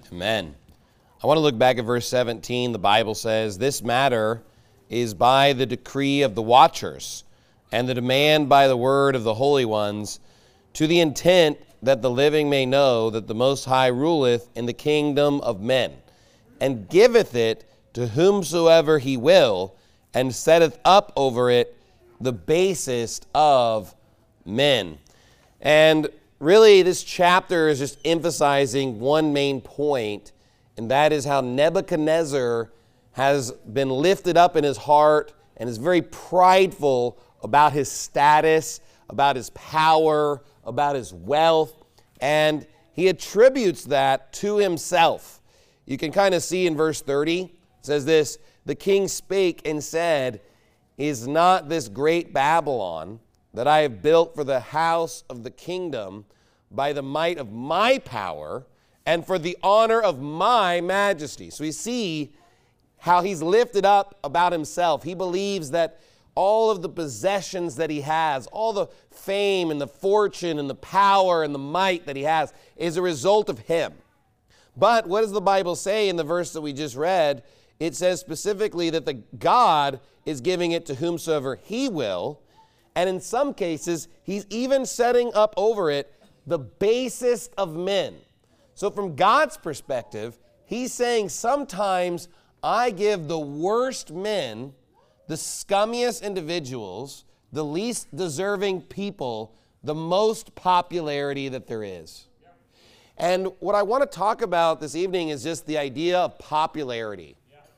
Amen. I want to look back at verse 17. The Bible says, "This matter is by the decree of the watchers, and the demand by the word of the holy ones, to the intent that the living may know that the Most High ruleth in the kingdom of men, and giveth it to whomsoever he will, and setteth up over it the basest of men." And really, this chapter is just emphasizing one main point, and that is how Nebuchadnezzar has been lifted up in his heart and is very prideful about his status, about his power, about his wealth, and he attributes that to himself. You can kind of see in verse 30, it says this, "The king spake and said, Is not this great Babylon that I have built for the house of the kingdom by the might of my power and for the honor of my majesty?" So we see how he's lifted up about himself. He believes that all of the possessions that he has, all the fame and the fortune and the power and the might that he has is a result of him. But what does the Bible say in the verse that we just read? It says specifically that the God is giving it to whomsoever he will. And in some cases, he's even setting up over it the basest of men. So from God's perspective, he's saying sometimes I give the worst men, the scummiest individuals, the least deserving people, the most popularity that there is. And what I want to talk about this evening is just the idea of popularity.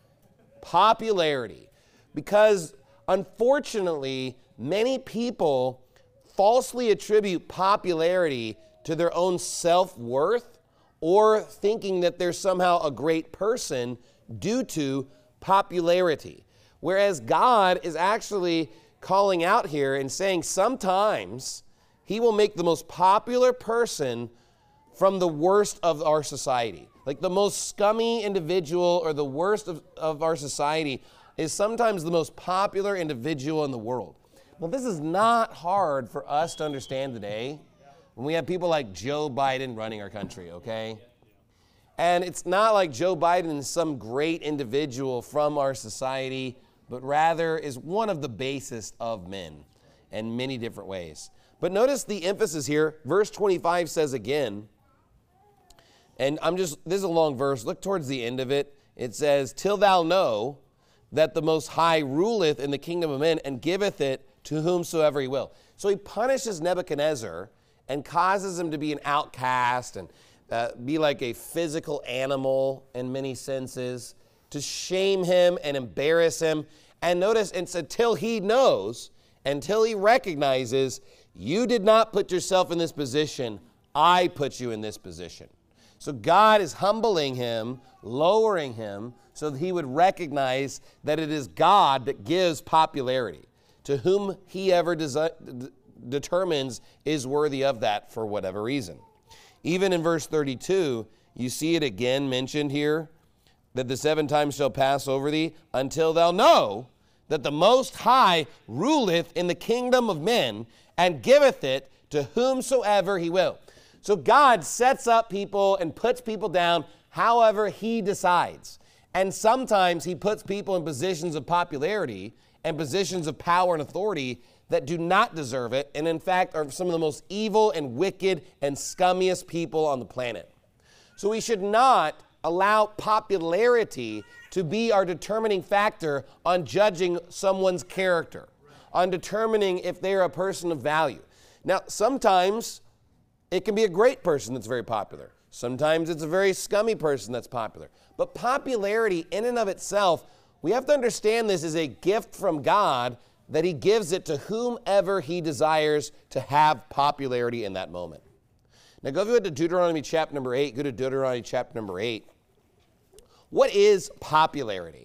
Popularity. Because unfortunately, many people falsely attribute popularity to their own self-worth or thinking that they're somehow a great person due to popularity. Whereas God is actually calling out here and saying sometimes he will make the most popular person from the worst of our society. Like the most scummy individual or the worst of our society is sometimes the most popular individual in the world. Well, this is not hard for us to understand today when we have people like Joe Biden running our country, okay? And it's not like Joe Biden is some great individual from our society, but rather is one of the basest of men in many different ways. But notice the emphasis here. Verse 25 says again, and this is a long verse. Look towards the end of it. It says, "Till thou know that the Most High ruleth in the kingdom of men and giveth it to whomsoever he will." So he punishes Nebuchadnezzar and causes him to be an outcast and be like a physical animal in many senses, to shame him and embarrass him. And notice, it's until he knows, until he recognizes, you did not put yourself in this position, I put you in this position. So God is humbling him, lowering him, so that he would recognize that it is God that gives popularity to whom he ever determines is worthy of that for whatever reason. Even in verse 32, you see it again mentioned here, that the 7 times shall pass over thee until thou know that the Most High ruleth in the kingdom of men and giveth it to whomsoever he will. So God sets up people and puts people down however he decides. And sometimes he puts people in positions of popularity and positions of power and authority that do not deserve it, and in fact are some of the most evil and wicked and scummiest people on the planet. So we should not allow popularity to be our determining factor on judging someone's character, on determining if they're a person of value. Now, sometimes it can be a great person that's very popular. Sometimes it's a very scummy person that's popular. But popularity in and of itself, we have to understand this is a gift from God that he gives it to whomever he desires to have popularity in that moment. Now go to Deuteronomy chapter number 8. Go to Deuteronomy chapter number 8. What is popularity?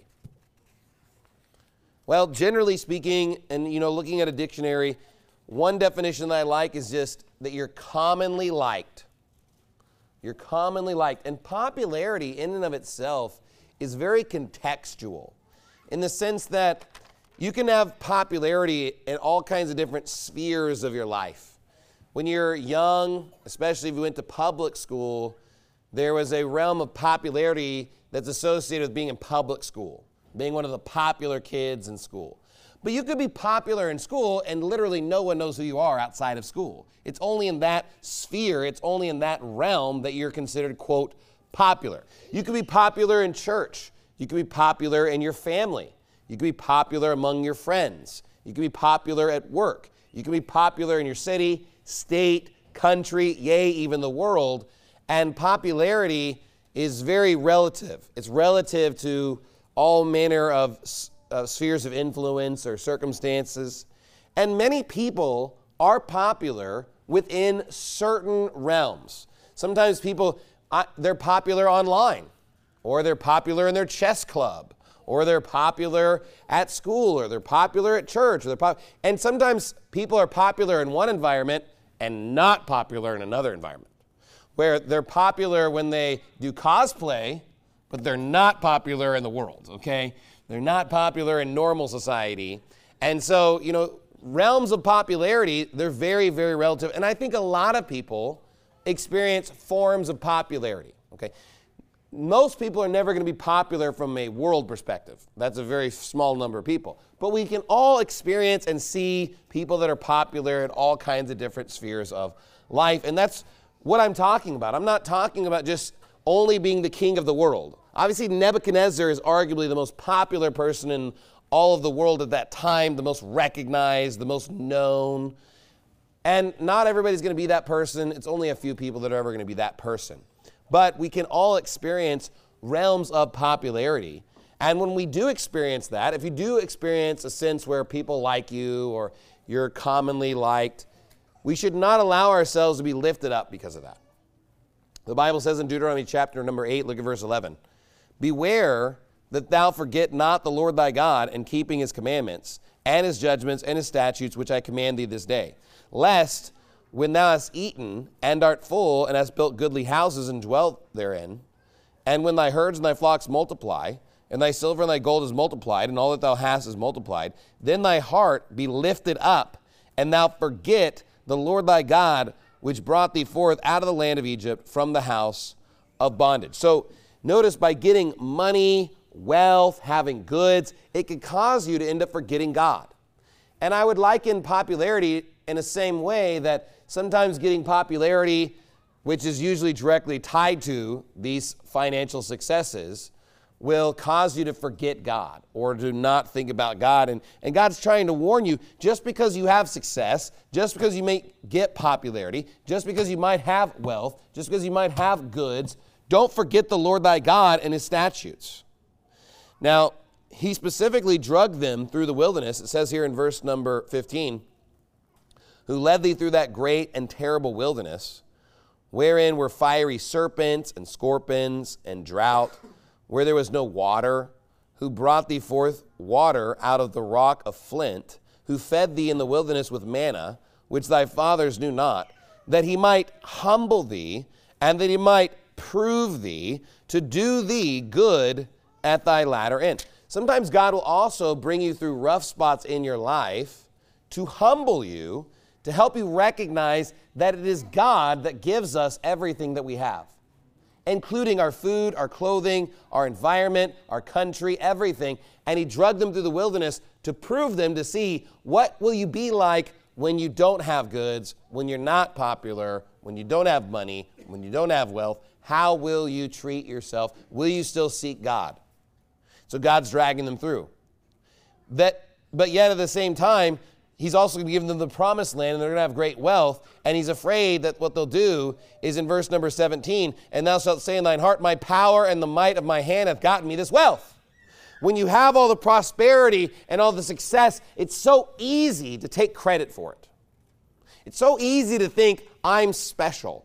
Well, generally speaking, and looking at a dictionary, one definition that I like is just that you're commonly liked. You're commonly liked. And popularity in and of itself is very contextual in the sense that you can have popularity in all kinds of different spheres of your life. When you're young, especially if you went to public school, there was a realm of popularity that's associated with being in public school, being one of the popular kids in school. But you could be popular in school and literally no one knows who you are outside of school. It's only in that sphere, it's only in that realm that you're considered, quote, popular. You could be popular in church. You could be popular in your family. You could be popular among your friends. You could be popular at work. You could be popular in your city, state, country, yea, even the world. And popularity is very relative. It's relative to all manner of spheres of influence or circumstances. And many people are popular within certain realms. Sometimes people, they're popular online, or they're popular in their chess club, or they're popular at school, or they're popular at church, or and sometimes people are popular in one environment and not popular in another environment, where they're popular when they do cosplay, but they're not popular in the world, okay? They're not popular in normal society. And so, realms of popularity, they're very, very relative. And I think a lot of people experience forms of popularity, okay? Most people are never going to be popular from a world perspective. That's a very small number of people. But we can all experience and see people that are popular in all kinds of different spheres of life. And that's what I'm talking about. I'm not talking about just only being the king of the world. Obviously, Nebuchadnezzar is arguably the most popular person in all of the world at that time, the most recognized, the most known. And not everybody's going to be that person. It's only a few people that are ever going to be that person. But we can all experience realms of popularity. And when we do experience that, if you do experience a sense where people like you or you're commonly liked, we should not allow ourselves to be lifted up because of that. The Bible says in Deuteronomy chapter number 8, look at verse 11. Beware that thou forget not the Lord thy God in keeping his commandments and his judgments and his statutes, which I command thee this day. Lest, when thou hast eaten and art full and hast built goodly houses and dwelt therein, and when thy herds and thy flocks multiply, and thy silver and thy gold is multiplied, and all that thou hast is multiplied, then thy heart be lifted up, and thou forget the Lord thy God, which brought thee forth out of the land of Egypt from the house of bondage. So notice, by getting money, wealth, having goods, it could cause you to end up forgetting God. And I would liken popularity in the same way that sometimes getting popularity, which is usually directly tied to these financial successes, will cause you to forget God or to not think about God. And God's trying to warn you, just because you have success, just because you may get popularity, just because you might have wealth, just because you might have goods, don't forget the Lord thy God and his statutes. Now, he specifically drugged them through the wilderness. It says here in verse number 15, who led thee through that great and terrible wilderness, wherein were fiery serpents and scorpions and drought, where there was no water, who brought thee forth water out of the rock of flint, who fed thee in the wilderness with manna, which thy fathers knew not, that he might humble thee, and that he might prove thee, to do thee good at thy latter end. Sometimes God will also bring you through rough spots in your life to humble you, to help you recognize that it is God that gives us everything that we have, including our food, our clothing, our environment, our country, everything. And he drugged them through the wilderness to prove them, to see what will you be like when you don't have goods, when you're not popular, when you don't have money, when you don't have wealth. How will you treat yourself? Will you still seek God? So God's dragging them through. But yet at the same time, he's also going to give them the promised land, and they're going to have great wealth. And he's afraid that what they'll do is in verse number 17, and thou shalt say in thine heart, my power and the might of my hand hath gotten me this wealth. When you have all the prosperity and all the success, it's so easy to take credit for it. It's so easy to think, I'm special.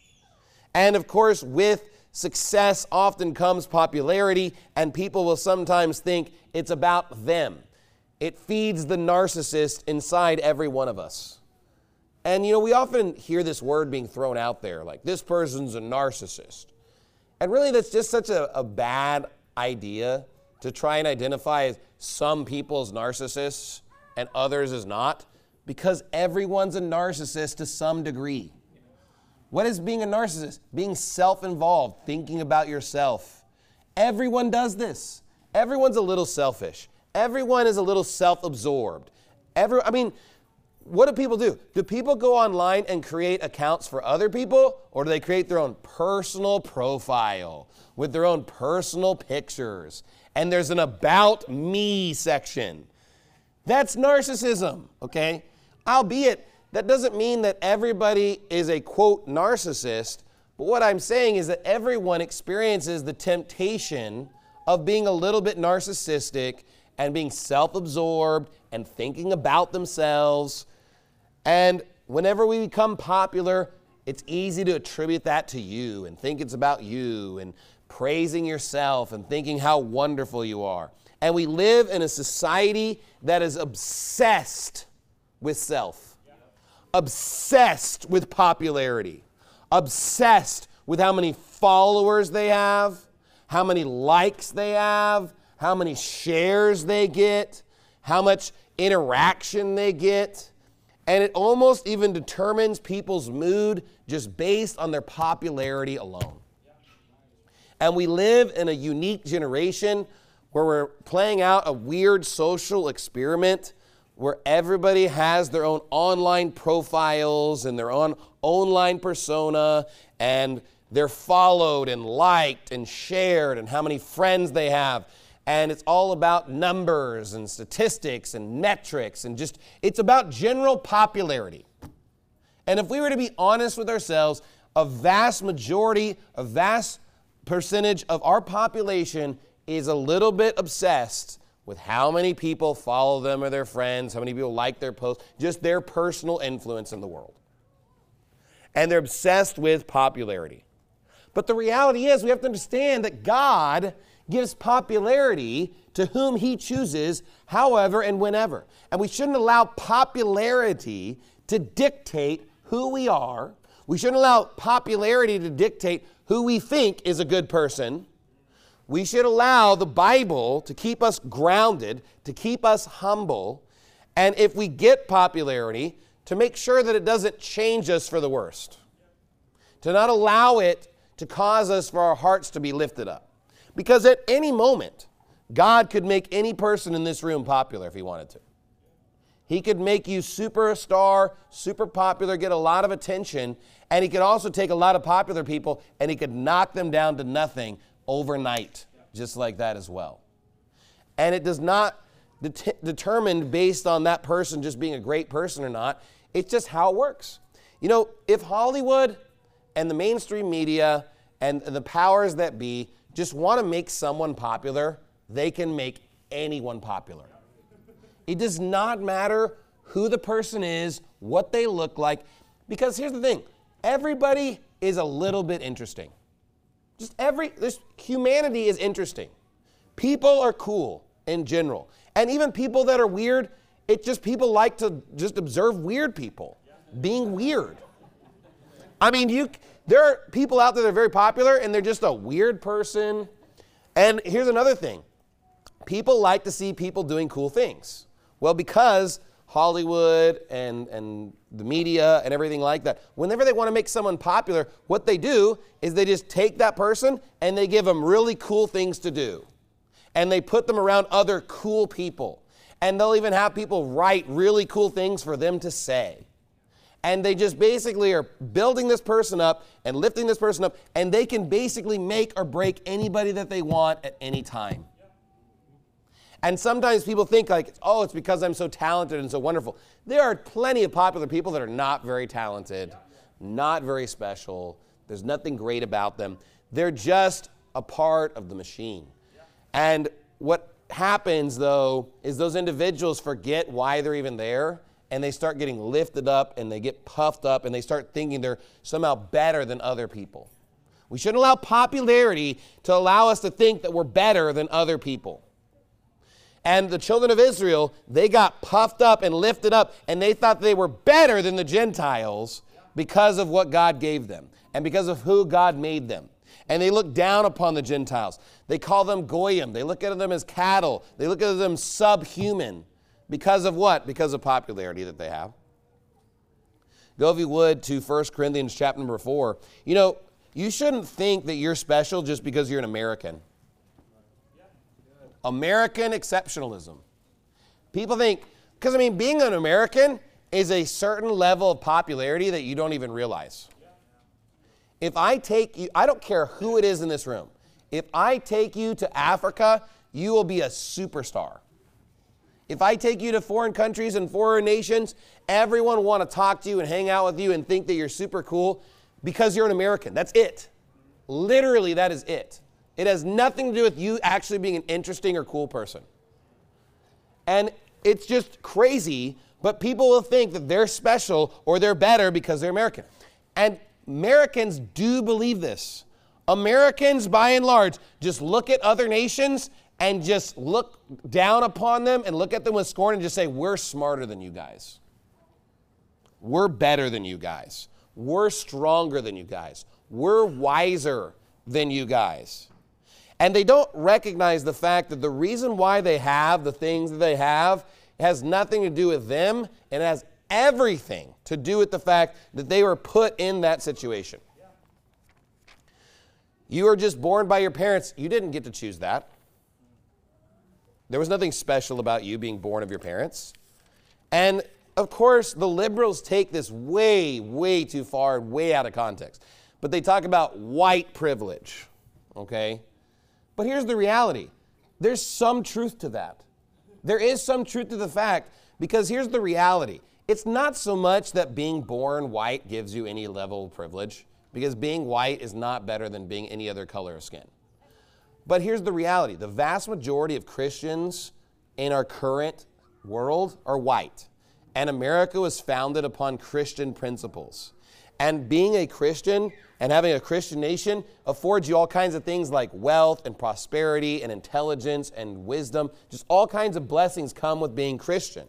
And of course, with success often comes popularity, and people will sometimes think it's about them. It feeds the narcissist inside every one of us. And we often hear this word being thrown out there, like, this person's a narcissist. And really, that's just such a bad idea to try and identify some people as narcissists and others as not, because everyone's a narcissist to some degree. What is being a narcissist? Being self-involved, thinking about yourself. Everyone does this. Everyone's a little selfish. Everyone is a little self-absorbed. What do people do? Do people go online and create accounts for other people, or do they create their own personal profile with their own personal pictures? And there's an about me section. That's narcissism, okay? Albeit, that doesn't mean that everybody is a, quote, narcissist, but what I'm saying is that everyone experiences the temptation of being a little bit narcissistic and being self-absorbed and thinking about themselves. And whenever we become popular, it's easy to attribute that to you and think it's about you and praising yourself and thinking how wonderful you are. And we live in a society that is obsessed with self, obsessed with popularity, obsessed with how many followers they have, how many likes they have, how many shares they get, how much interaction they get. And it almost even determines people's mood just based on their popularity alone. And we live in a unique generation where we're playing out a weird social experiment where everybody has their own online profiles and their own online persona, and they're followed and liked and shared and how many friends they have. And it's all about numbers and statistics and metrics and just, it's about general popularity. And if we were to be honest with ourselves, a vast majority, a vast percentage of our population is a little bit obsessed with how many people follow them or their friends, how many people like their posts, just their personal influence in the world. And they're obsessed with popularity. But the reality is we have to understand that God gives popularity to whom he chooses, however and whenever. And we shouldn't allow popularity to dictate who we are. We shouldn't allow popularity to dictate who we think is a good person. We should allow the Bible to keep us grounded, to keep us humble, and if we get popularity, to make sure that it doesn't change us for the worst. To not allow it to cause us for our hearts to be lifted up. Because at any moment, God could make any person in this room popular if he wanted to. He could make you superstar, super popular, get a lot of attention, and he could also take a lot of popular people and he could knock them down to nothing overnight, just like that as well. And it does not determined based on that person just being a great person or not. It's just how it works. You know, if Hollywood and the mainstream media and the powers that be just want to make someone popular, they can make anyone popular. It does not matter who the person is, what they look like, because here's the thing, everybody is a little bit interesting. Humanity is interesting. People are cool in general. And even people that are weird, people like to just observe weird people being weird. I mean, there are people out there that are very popular and they're just a weird person. And here's another thing. People like to see people doing cool things. Well, because Hollywood and the media and everything like that, whenever they want to make someone popular, what they do is they just take that person and they give them really cool things to do. And they put them around other cool people. And they'll even have people write really cool things for them to say. And they just basically are building this person up and lifting this person up, and they can basically make or break anybody that they want at any time. And sometimes people think like, oh, it's because I'm so talented and so wonderful. There are plenty of popular people that are not very talented, not very special. There's nothing great about them. They're just a part of the machine. And what happens, though, is those individuals forget why they're even there, and they start getting lifted up, and they get puffed up, and they start thinking they're somehow better than other people. We shouldn't allow popularity to allow us to think that we're better than other people. And the children of Israel, they got puffed up and lifted up, and they thought they were better than the Gentiles because of what God gave them and because of who God made them. And they look down upon the Gentiles. They call them goyim. They look at them as cattle. They look at them subhuman. Because of what? Because of popularity that they have. Go, if you would, to 1 Corinthians chapter number 4. You know, you shouldn't think that you're special just because you're an American. American exceptionalism. People think, because being an American is a certain level of popularity that you don't even realize. If I take you, I don't care who it is in this room, if I take you to Africa, you will be a superstar. If I take you to foreign countries and foreign nations, everyone will want to talk to you and hang out with you and think that you're super cool because you're an American. That's it. Literally, that is it. It has nothing to do with you actually being an interesting or cool person. And it's just crazy, but people will think that they're special or they're better because they're American. And Americans do believe this. Americans, by and large, just look at other nations and just look down upon them and look at them with scorn and just say, we're smarter than you guys. We're better than you guys. We're stronger than you guys. We're wiser than you guys. And they don't recognize the fact that the reason why they have the things that they have has nothing to do with them, and it has everything to do with the fact that they were put in that situation. You were just born by your parents. You didn't get to choose that. There was nothing special about you being born of your parents. And of course, the liberals take this way, way too far, way out of context. But they talk about white privilege, okay? But here's the reality. There's some truth to that. There is some truth to the fact, because here's the reality. It's not so much that being born white gives you any level of privilege, because being white is not better than being any other color of skin. But here's the reality. The vast majority of Christians in our current world are white. And America was founded upon Christian principles. And being a Christian and having a Christian nation affords you all kinds of things like wealth and prosperity and intelligence and wisdom. Just all kinds of blessings come with being Christian.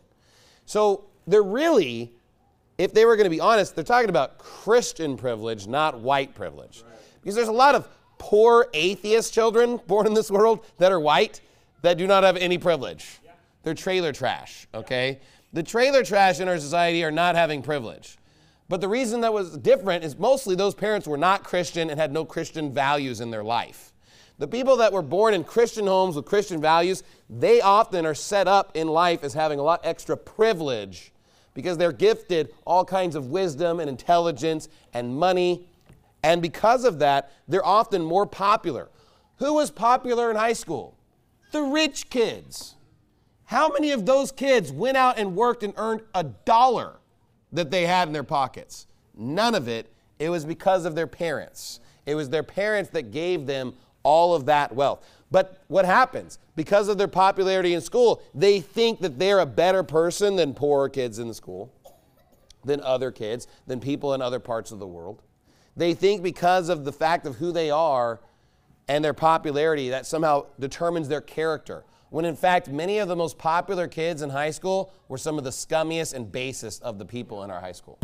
So they're really, if they were going to be honest, they're talking about Christian privilege, not white privilege. Right. Because there's a lot of poor atheist children born in this world that are white that do not have any privilege. Yeah. They're trailer trash, okay? Yeah. The trailer trash in our society are not having privilege. But the reason that was different is mostly those parents were not Christian and had no Christian values in their life. The people that were born in Christian homes with Christian values, they often are set up in life as having a lot extra privilege because they're gifted all kinds of wisdom and intelligence and money. And because of that, they're often more popular. Who was popular in high school? The rich kids. How many of those kids went out and worked and earned $1 that they had in their pockets? None of it. It was because of their parents. It was their parents that gave them all of that wealth. But what happens? Because of their popularity in school, they think that they're a better person than poorer kids in the school, than other kids, than people in other parts of the world. They think because of the fact of who they are and their popularity, that somehow determines their character. When in fact, many of the most popular kids in high school were some of the scummiest and basest of the people in our high school.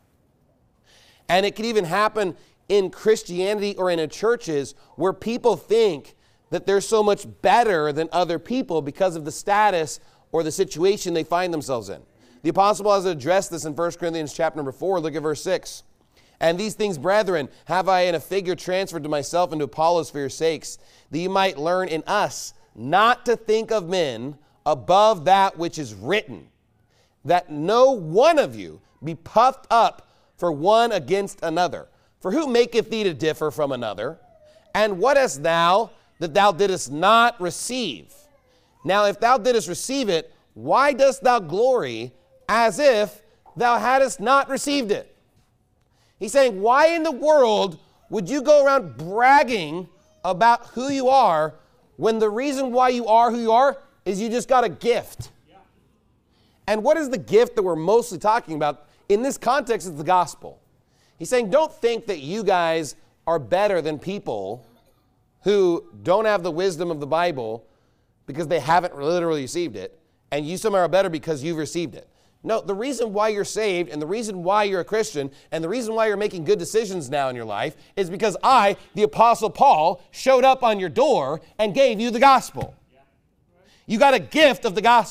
And it can even happen in Christianity or in churches where people think that they're so much better than other people because of the status or the situation they find themselves in. The Apostle Paul has addressed this in 1 Corinthians chapter number 4. Look at verse 6. And these things, brethren, have I in a figure transferred to myself and to Apollos for your sakes, that you might learn in us not to think of men above that which is written, that no one of you be puffed up for one against another. For who maketh thee to differ from another? And what hast thou that thou didst not receive? Now if thou didst receive it, why dost thou glory as if thou hadst not received it? He's saying, why in the world would you go around bragging about who you are when the reason why you are who you are is you just got a gift? Yeah. And what is the gift that we're mostly talking about? In this context, it's the gospel. He's saying, don't think that you guys are better than people who don't have the wisdom of the Bible because they haven't literally received it, and you somehow are better because you've received it. No, the reason why you're saved and the reason why you're a Christian and the reason why you're making good decisions now in your life is because I, the Apostle Paul, showed up on your door and gave you the gospel. You got a gift of the gospel.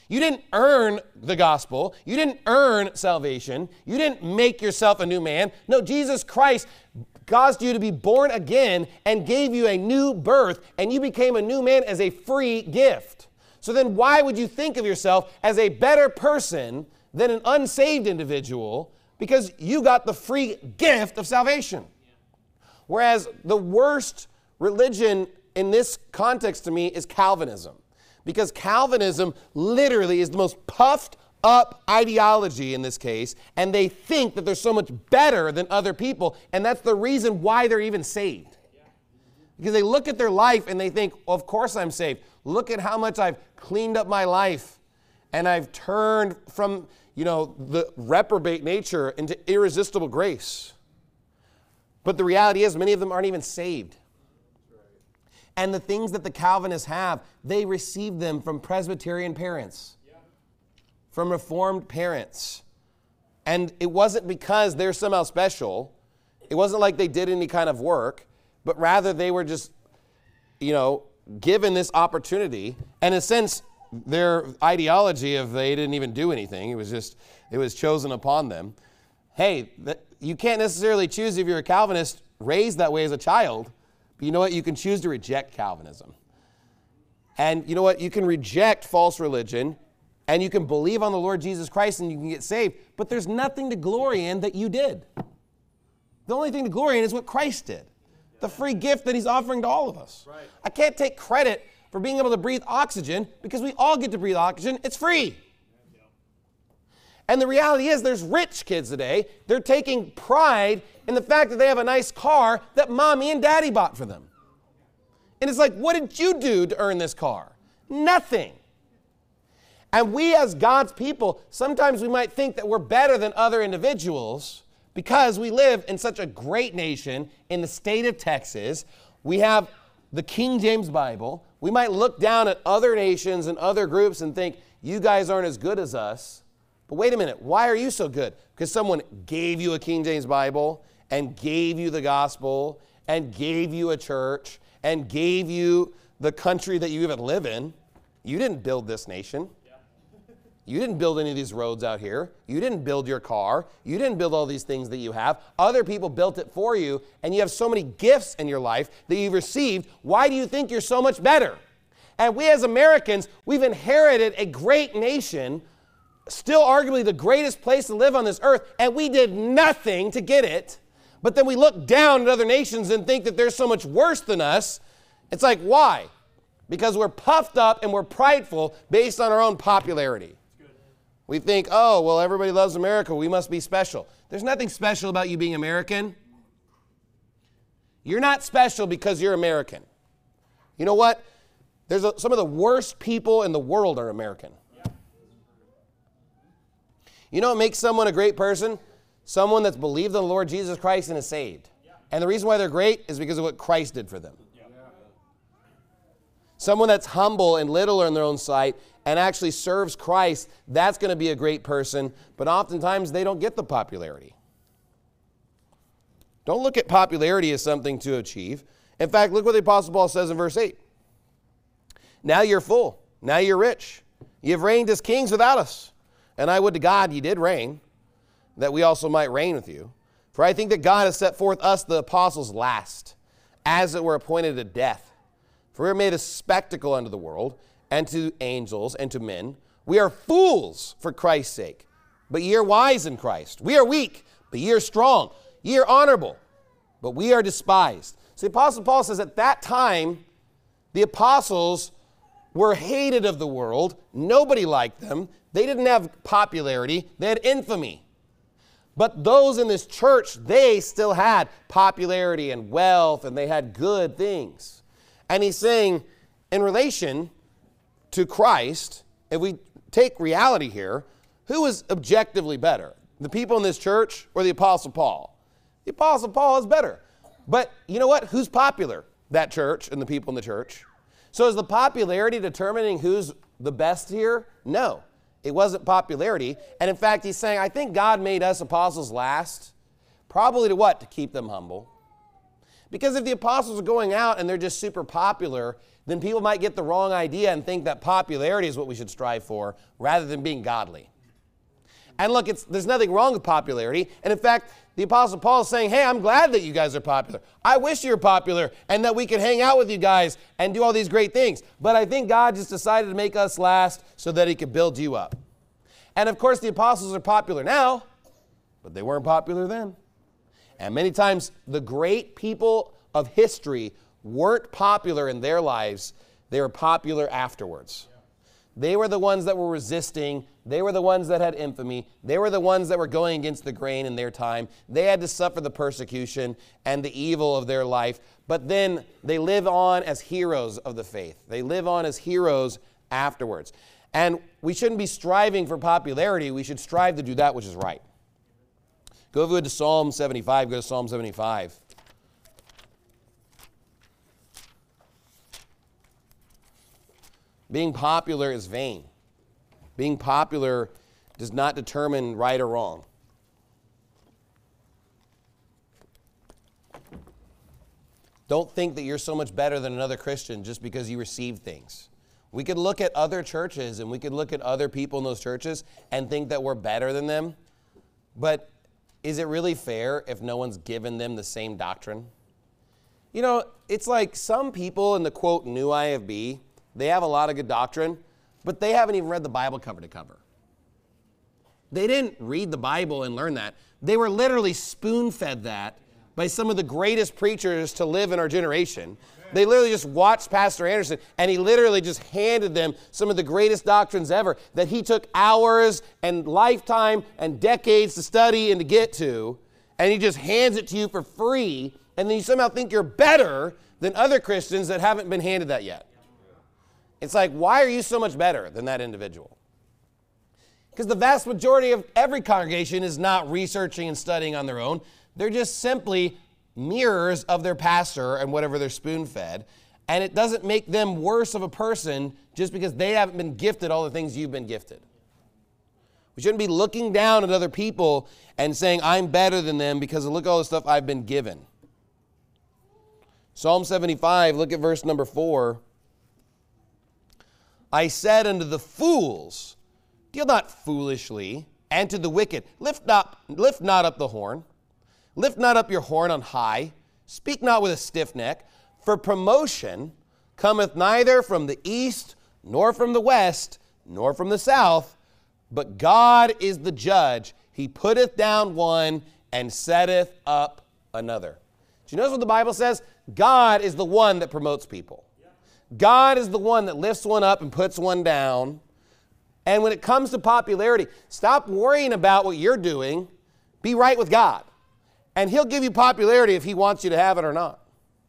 You didn't earn the gospel. You didn't earn salvation. You didn't make yourself a new man. No, Jesus Christ caused you to be born again and gave you a new birth, and you became a new man as a free gift. So then why would you think of yourself as a better person than an unsaved individual because you got the free gift of salvation? Whereas the worst religion in this context to me is Calvinism. Because Calvinism literally is the most puffed up ideology in this case, and they think that they're so much better than other people, and that's the reason why they're even saved. Because they look at their life and they think, well, of course I'm saved. Look at how much I've cleaned up my life, and I've turned from, the reprobate nature into irresistible grace. But the reality is many of them aren't even saved. And the things that the Calvinists have, they received them from Presbyterian parents, from Reformed parents. And it wasn't because they're somehow special. It wasn't like they did any kind of work, but rather they were just, given this opportunity. And in a sense, their ideology of they didn't even do anything, it was chosen upon them. Hey, you can't necessarily choose if you're a Calvinist raised that way as a child. But you know what? You can choose to reject Calvinism. And you know what? You can reject false religion, and you can believe on the Lord Jesus Christ, and you can get saved. But there's nothing to glory in that you did. The only thing to glory in is what Christ did. The free gift that he's offering to all of us. Right. I can't take credit for being able to breathe oxygen because we all get to breathe oxygen. It's free. And the reality is there's rich kids today. They're taking pride in the fact that they have a nice car that mommy and daddy bought for them. And it's like, what did you do to earn this car? Nothing. And we as God's people, sometimes we might think that we're better than other individuals because we live in such a great nation in the state of Texas. We have the King James Bible. We might look down at other nations and other groups and think, you guys aren't as good as us. But wait a minute, why are you so good? Because someone gave you a King James Bible and gave you the gospel and gave you a church and gave you the country that you even live in. You didn't build this nation. You didn't build any of these roads out here. You didn't build your car. You didn't build all these things that you have. Other people built it for you, and you have so many gifts in your life that you've received. Why do you think you're so much better? And we as Americans, we've inherited a great nation, still arguably the greatest place to live on this earth, and we did nothing to get it. But then we look down at other nations and think that they're so much worse than us. It's like, why? Because we're puffed up and we're prideful based on our own popularity. We think, oh, well, everybody loves America. We must be special. There's nothing special about you being American. You're not special because you're American. You know what? Some of the worst people in the world are American. You know what makes someone a great person? Someone that's believed in the Lord Jesus Christ and is saved. And the reason why they're great is because of what Christ did for them. Someone that's humble and little in their own sight and actually serves Christ, that's going to be a great person, but oftentimes they don't get the popularity. Don't look at popularity as something to achieve. In fact, look what the Apostle Paul says in verse 8. Now you're full. Now you're rich. You've reigned as kings without us. And I would to God ye did reign, that we also might reign with you. For I think that God has set forth us, the apostles, last, as it were appointed to death. For we are made a spectacle unto the world, and to angels, and to men. We are fools for Christ's sake, but ye are wise in Christ. We are weak, but ye are strong. Ye are honorable, but we are despised. So the Apostle Paul says at that time, the apostles were hated of the world. Nobody liked them. They didn't have popularity. They had infamy. But those in this church, they still had popularity and wealth, and they had good things. And he's saying, in relation to Christ, if we take reality here, who is objectively better? The people in this church or the Apostle Paul? The Apostle Paul is better. But you know what? Who's popular? That church and the people in the church. So is the popularity determining who's the best here? No. It wasn't popularity. And in fact, he's saying, I think God made us apostles last. Probably to what? To keep them humble. Because if the apostles are going out and they're just super popular, then people might get the wrong idea and think that popularity is what we should strive for rather than being godly. And look, there's nothing wrong with popularity. And in fact, the Apostle Paul is saying, hey, I'm glad that you guys are popular. I wish you were popular and that we could hang out with you guys and do all these great things. But I think God just decided to make us last so that he could build you up. And of course, the apostles are popular now, but they weren't popular then. And many times, the great people of history weren't popular in their lives. They were popular afterwards. They were the ones that were resisting. They were the ones that had infamy. They were the ones that were going against the grain in their time. They had to suffer the persecution and the evil of their life. But then they live on as heroes of the faith. They live on as heroes afterwards. And we shouldn't be striving for popularity. We should strive to do that which is right. Go over to Psalm 75. Go to Psalm 75. Being popular is vain. Being popular does not determine right or wrong. Don't think that you're so much better than another Christian just because you receive things. We could look at other churches and we could look at other people in those churches and think that we're better than them. But is it really fair if no one's given them the same doctrine? You know, it's like some people in the, quote, new IFB, they have a lot of good doctrine, but they haven't even read the Bible cover to cover. They didn't read the Bible and learn that. They were literally spoon-fed that by some of the greatest preachers to live in our generation. They literally just watched Pastor Anderson, and he literally just handed them some of the greatest doctrines ever that he took hours and lifetime and decades to study and to get to, and he just hands it to you for free, and then you somehow think you're better than other Christians that haven't been handed that yet. It's like, why are you so much better than that individual? Because the vast majority of every congregation is not researching and studying on their own. They're just simply mirrors of their pastor and whatever they're spoon-fed. And it doesn't make them worse of a person just because they haven't been gifted all the things you've been gifted. We shouldn't be looking down at other people and saying, I'm better than them because look at all the stuff I've been given. Psalm 75, look at verse number 4. I said unto the fools, deal not foolishly, and to the wicked, lift not up the horn. Lift not up your horn on high. Speak not with a stiff neck. For promotion cometh neither from the east, nor from the west, nor from the south. But God is the judge. He putteth down one and setteth up another. Do you notice what the Bible says? God is the one that promotes people. God is the one that lifts one up and puts one down. And when it comes to popularity, stop worrying about what you're doing. Be right with God. And he'll give you popularity if he wants you to have it or not.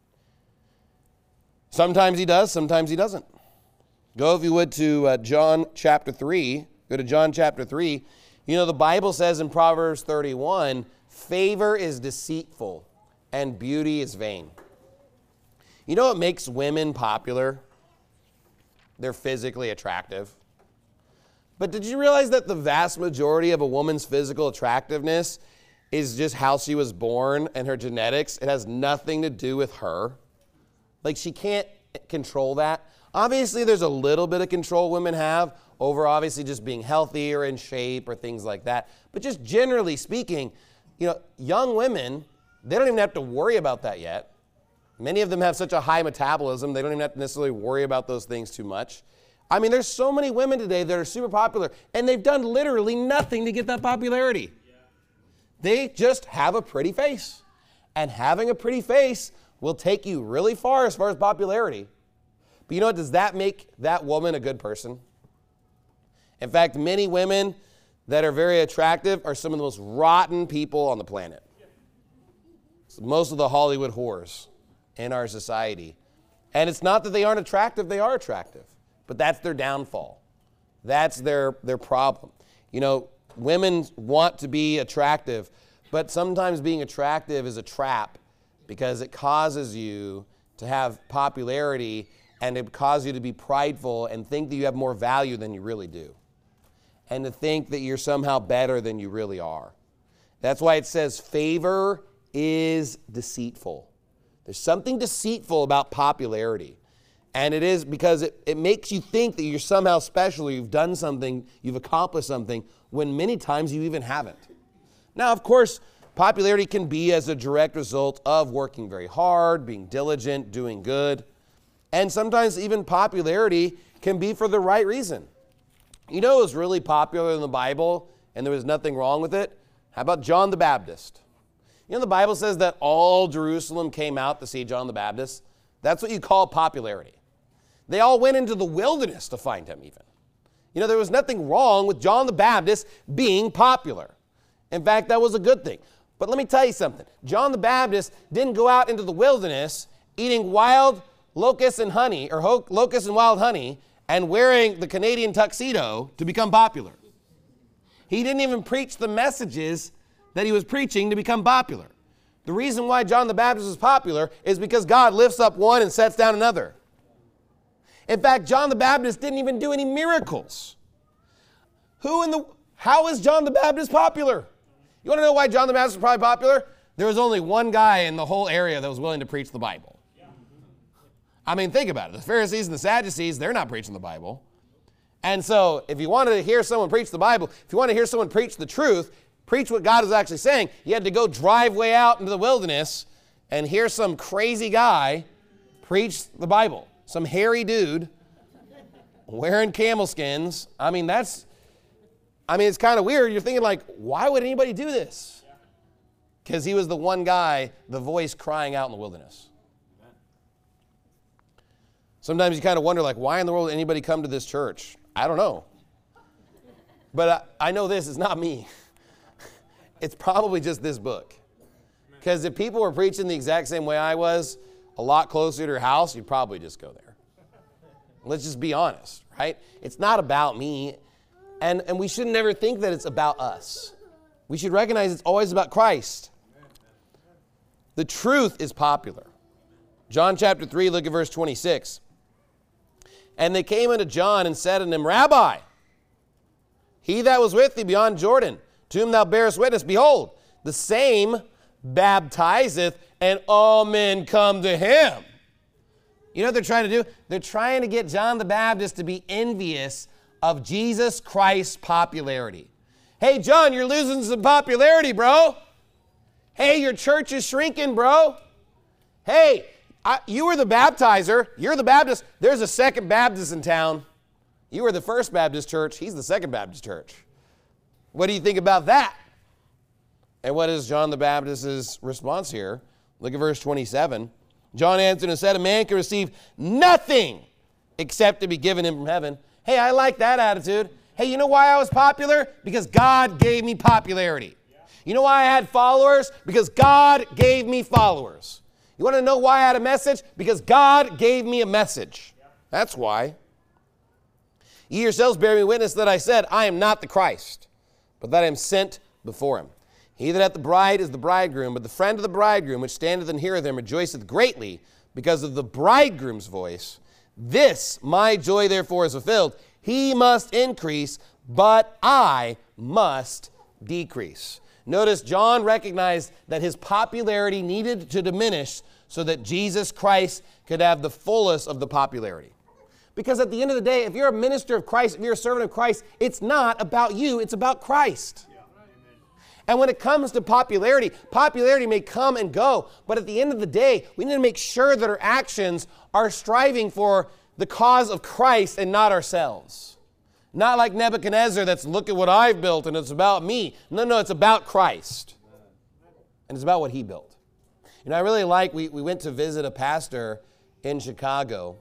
Sometimes he does, sometimes he doesn't. Go, if you would, to John chapter 3. Go to John chapter 3. You know, the Bible says in Proverbs 31, favor is deceitful and beauty is vain. You know what makes women popular? They're physically attractive. But did you realize that the vast majority of a woman's physical attractiveness is just how she was born and her genetics? It has nothing to do with her. Like, she can't control that. Obviously, there's a little bit of control women have over obviously just being healthy or in shape or things like that. But just generally speaking, you know, young women, they don't even have to worry about that yet. Many of them have such a high metabolism, they don't even have to necessarily worry about those things too much. I mean, there's so many women today that are super popular, and they've done literally nothing to get that popularity. They just have a pretty face. And having a pretty face will take you really far as popularity. But you know what? Does that make that woman a good person? In fact, many women that are very attractive are some of the most rotten people on the planet. So most of the Hollywood whores in our society. And it's not that they aren't attractive, they are attractive. But that's their downfall. That's their problem. You know, women want to be attractive, but sometimes being attractive is a trap because it causes you to have popularity and it causes you to be prideful and think that you have more value than you really do. And to think that you're somehow better than you really are. That's why it says favor is deceitful. There's something deceitful about popularity. And it is because it makes you think that you're somehow special, or you've done something, you've accomplished something, when many times you even haven't. Now, of course, popularity can be as a direct result of working very hard, being diligent, doing good. And sometimes even popularity can be for the right reason. You know who was really popular in the Bible and there was nothing wrong with it? How about John the Baptist? You know, the Bible says that all Jerusalem came out to see John the Baptist. That's what you call popularity. They all went into the wilderness to find him even. You know, there was nothing wrong with John the Baptist being popular. In fact, that was a good thing. But let me tell you something. John the Baptist didn't go out into the wilderness eating wild locusts and honey, or locusts and wild honey, and wearing the Canadian tuxedo to become popular. He didn't even preach the messages that he was preaching to become popular. The reason why John the Baptist is popular is because God lifts up one and sets down another. In fact, John the Baptist didn't even do any miracles. How is John the Baptist popular? You want to know why John the Baptist was probably popular? There was only one guy in the whole area that was willing to preach the Bible. I mean, think about it. The Pharisees and the Sadducees, they're not preaching the Bible. And so if you wanted to hear someone preach the Bible, if you want to hear someone preach the truth, preach what God is actually saying, you had to go drive way out into the wilderness and hear some crazy guy preach the Bible. Some hairy dude wearing camel skins. I mean, it's kind of weird. You're thinking like, why would anybody do this? Because he was the one guy, the voice crying out in the wilderness. Sometimes you kind of wonder, like, why in the world would anybody come to this church? I don't know. But I know this is not me. It's probably just this book. Because if people were preaching the exact same way I was, a lot closer to your house, you'd probably just go there. Let's just be honest, right? It's not about me. And we should never think that it's about us. We should recognize it's always about Christ. The truth is popular. John chapter 3, look at verse 26. And they came unto John and said unto him, Rabbi, he that was with thee beyond Jordan, to whom thou bearest witness, behold, the same baptizeth, and all men come to him. You know what they're trying to do? They're trying to get John the Baptist to be envious of Jesus Christ's popularity. Hey, John, you're losing some popularity, bro. Hey, your church is shrinking, bro. Hey, you were the baptizer. You're the Baptist. There's a second Baptist in town. You were the first Baptist church. He's the second Baptist church. What do you think about that? And what is John the Baptist's response here? Look at verse 27. John answered and said, a man can receive nothing except to be given him from heaven. Hey, I like that attitude. Hey, you know why I was popular? Because God gave me popularity. You know why I had followers? Because God gave me followers. You want to know why I had a message? Because God gave me a message. That's why. Ye yourselves bear me witness that I said, I am not the Christ, but that I am sent before him. He that hath the bride is the bridegroom, but the friend of the bridegroom, which standeth and heareth him, rejoiceth greatly because of the bridegroom's voice. This my joy therefore is fulfilled. He must increase, but I must decrease. Notice John recognized that his popularity needed to diminish so that Jesus Christ could have the fullest of the popularity. Because at the end of the day, if you're a minister of Christ, if you're a servant of Christ, it's not about you, it's about Christ. And when it comes to popularity, popularity may come and go, but at the end of the day, we need to make sure that our actions are striving for the cause of Christ and not ourselves. Not like Nebuchadnezzar that's, look at what I've built and it's about me. No, it's about Christ. And it's about what he built. You know, I really like, we went to visit a pastor in Chicago,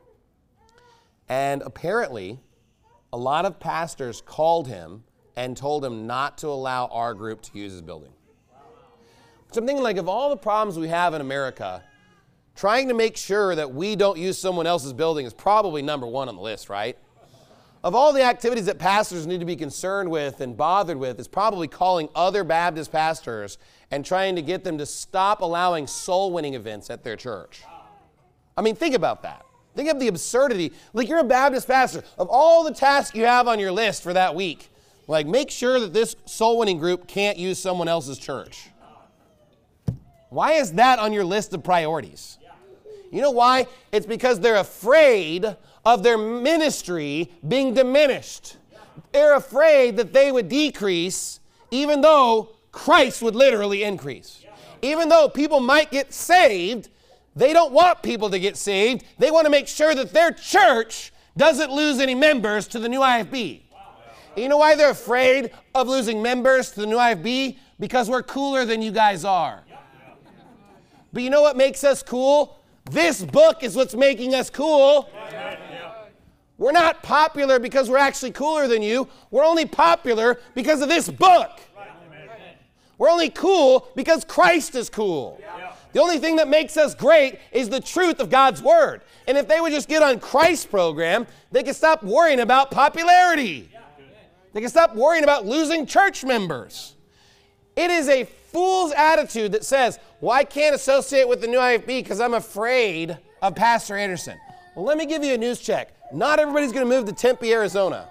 and apparently a lot of pastors called him and told him not to allow our group to use his building. So I'm thinking, like, of all the problems we have in America, trying to make sure that we don't use someone else's building is probably number one on the list, right? Of all the activities that pastors need to be concerned with and bothered with, is probably calling other Baptist pastors and trying to get them to stop allowing soul-winning events at their church. I mean, think about that. Think of the absurdity. Like, you're a Baptist pastor. Of all the tasks you have on your list for that week, like, make sure that this soul-winning group can't use someone else's church. Why is that on your list of priorities? You know why? It's because they're afraid of their ministry being diminished. They're afraid that they would decrease even though Christ would literally increase. Even though people might get saved, they don't want people to get saved. They want to make sure that their church doesn't lose any members to the new IFB. You know why they're afraid of losing members to the new IFB? Because we're cooler than you guys are. But you know what makes us cool? This book is what's making us cool. We're not popular because we're actually cooler than you. We're only popular because of this book. We're only cool because Christ is cool. The only thing that makes us great is the truth of God's word. And if they would just get on Christ's program, they could stop worrying about popularity. They can stop worrying about losing church members. It is a fool's attitude that says, well, I can't associate with the new IFB because I'm afraid of Pastor Anderson. Well, let me give you a news check. Not everybody's going to move to Tempe, Arizona.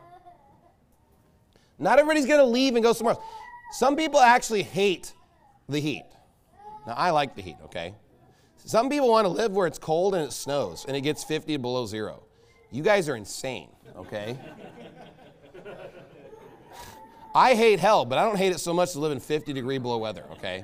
Not everybody's going to leave and go somewhere else. Some people actually hate the heat. Now, I like the heat, okay? Some people want to live where it's cold and it snows and it gets 50 below zero. You guys are insane, okay? I hate hell, but I don't hate it so much to live in 50-degree below weather, okay?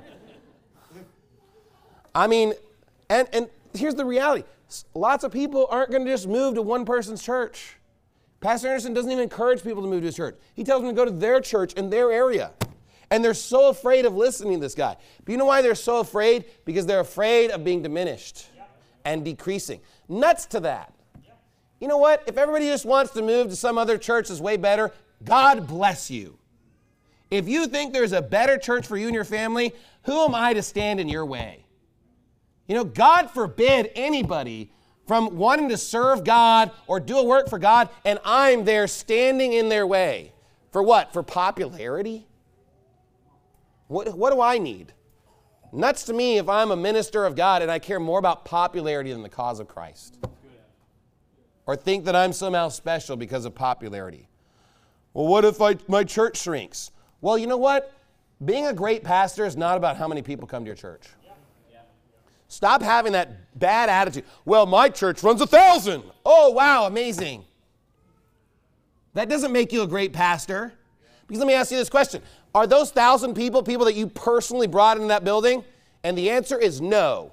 I mean, and here's the reality. Lots of people aren't going to just move to one person's church. Pastor Anderson doesn't even encourage people to move to his church. He tells them to go to their church in their area. And they're so afraid of listening to this guy. But you know why they're so afraid? Because they're afraid of being diminished and decreasing. Nuts to that. You know what? If everybody just wants to move to some other church that's way better, God bless you. If you think there's a better church for you and your family, who am I to stand in your way? You know, God forbid anybody from wanting to serve God or do a work for God, and I'm there standing in their way. For what? For popularity? What do I need? Nuts to me if I'm a minister of God and I care more about popularity than the cause of Christ. Or think that I'm somehow special because of popularity. Well, what if my church shrinks? Well, you know what? Being a great pastor is not about how many people come to your church. Stop having that bad attitude. Well, my church runs 1,000. Oh, wow, amazing. That doesn't make you a great pastor. Because let me ask you this question. Are those 1,000 people that you personally brought into that building? And the answer is no.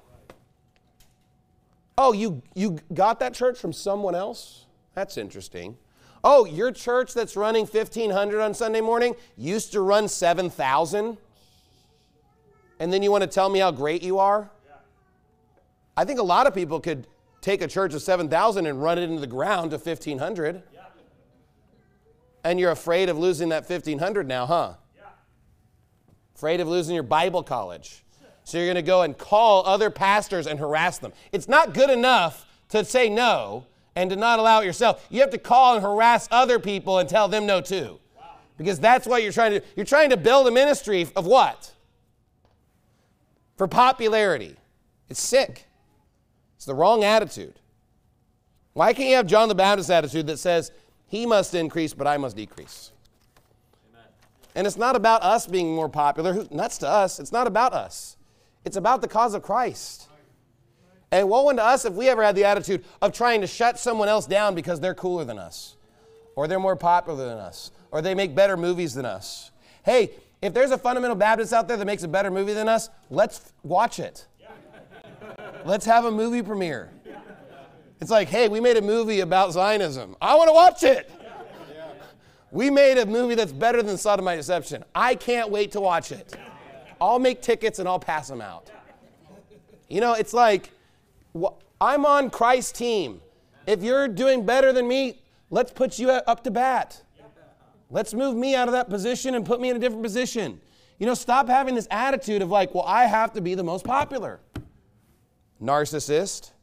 Oh, you got that church from someone else? That's interesting. Oh, your church that's running 1,500 on Sunday morning used to run 7,000? And then you want to tell me how great you are? I think a lot of people could take a church of 7,000 and run it into the ground to 1,500. And you're afraid of losing that 1,500 now, huh? Afraid of losing your Bible college. So you're going to go and call other pastors and harass them. It's not good enough to say no and to not allow it yourself. You have to call and harass other people and tell them no too. Because that's what you're trying to do. You're trying to build a ministry of what? For popularity. It's sick. It's the wrong attitude. Why can't you have John the Baptist's attitude that says, he must increase, but I must decrease? Amen. And it's not about us being more popular. Nuts to us. It's not about us. It's about the cause of Christ. And woe unto us if we ever had the attitude of trying to shut someone else down because they're cooler than us, or they're more popular than us, or they make better movies than us. Hey, if there's a fundamental Baptist out there that makes a better movie than us, let's watch it. Let's have a movie premiere. It's like, hey, we made a movie about Zionism. I want to watch it. We made a movie that's better than Sodomite Deception. I can't wait to watch it. I'll make tickets and I'll pass them out. You know, it's like, I'm on Christ's team. If you're doing better than me, let's put you up to bat. Let's move me out of that position and put me in a different position. You know, stop having this attitude of like, well, I have to be the most popular. Narcissist.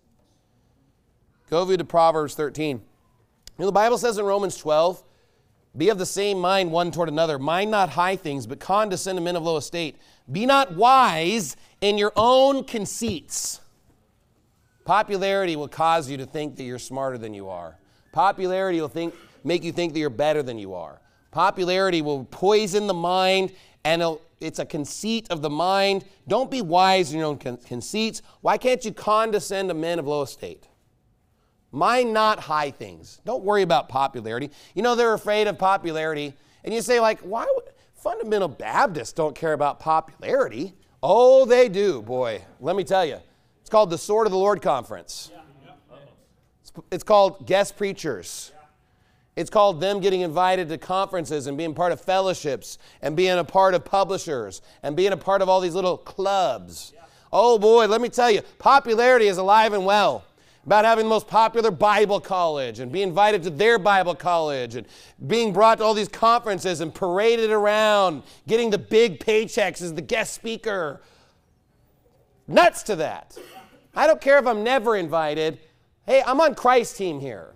Go over to Proverbs 13. You know, the Bible says in Romans 12, be of the same mind one toward another. Mind not high things, but condescend to men of low estate. Be not wise in your own conceits. Popularity will cause you to think that you're smarter than you are. Popularity will make you think that you're better than you are. Popularity will poison the mind and it's a conceit of the mind. Don't be wise in your own conceits. Why can't you condescend to men of low estate? Mind not high things. Don't worry about popularity. You know, they're afraid of popularity. And you say, like, why would fundamental Baptists don't care about popularity? Oh, they do, boy. Let me tell you. It's called the Sword of the Lord Conference. It's called guest preachers. It's called them getting invited to conferences and being part of fellowships and being a part of publishers and being a part of all these little clubs. Oh boy, let me tell you, popularity is alive and well. About having the most popular Bible college and being invited to their Bible college and being brought to all these conferences and paraded around, getting the big paychecks as the guest speaker. Nuts to that. I don't care if I'm never invited. Hey, I'm on Christ's team here.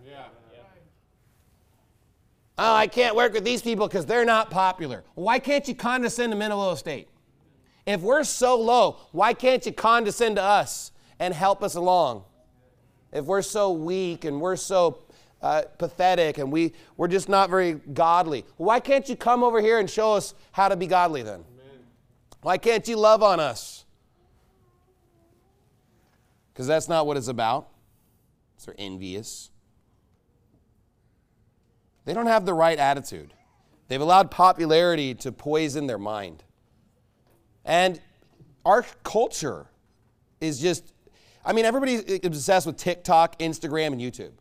Oh, I can't work with these people because they're not popular. Why can't you condescend to men of low estate? If we're so low, why can't you condescend to us and help us along? If we're so weak and we're so pathetic and we're just not very godly, why can't you come over here and show us how to be godly then? Amen. Why can't you love on us? Because that's not what it's about. They're envious. They don't have the right attitude. They've allowed popularity to poison their mind. And our culture is just, everybody's obsessed with TikTok, Instagram, and YouTube.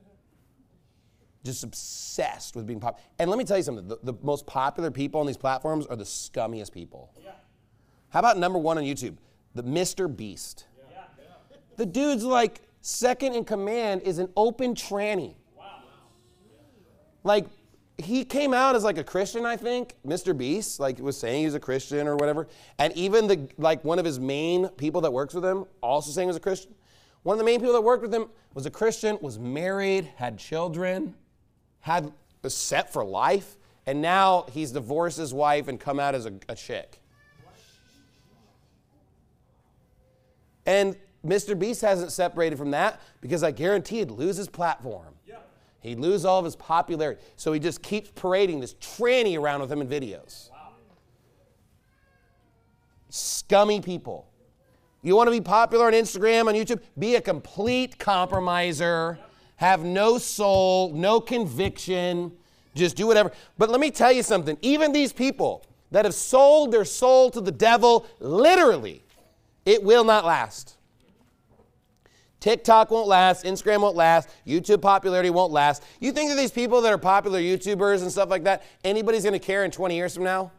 Just obsessed with being popular. And let me tell you something. The most popular people on these platforms are the scummiest people. Yeah. How about number one on YouTube? The Mr. Beast. Yeah. The dude's like second in command is an open tranny. Like, he came out as like a Christian, I think. Mr. Beast, like, was saying he was a Christian or whatever. And even one of his main people that works with him also saying he was a Christian. One of the main people that worked with him was a Christian, was married, had children, was set for life. And now he's divorced his wife and come out as a chick. And Mr. Beast hasn't separated from that because I guarantee he'd lose his platform. He'd lose all of his popularity. So he just keeps parading this tranny around with him in videos. Wow. Scummy people. You want to be popular on Instagram, on YouTube? Be a complete compromiser. Have no soul, no conviction. Just do whatever. But let me tell you something. Even these people that have sold their soul to the devil, literally, it will not last. TikTok won't last, Instagram won't last, YouTube popularity won't last. You think that these people that are popular YouTubers and stuff like that, anybody's going to care in 20 years from now?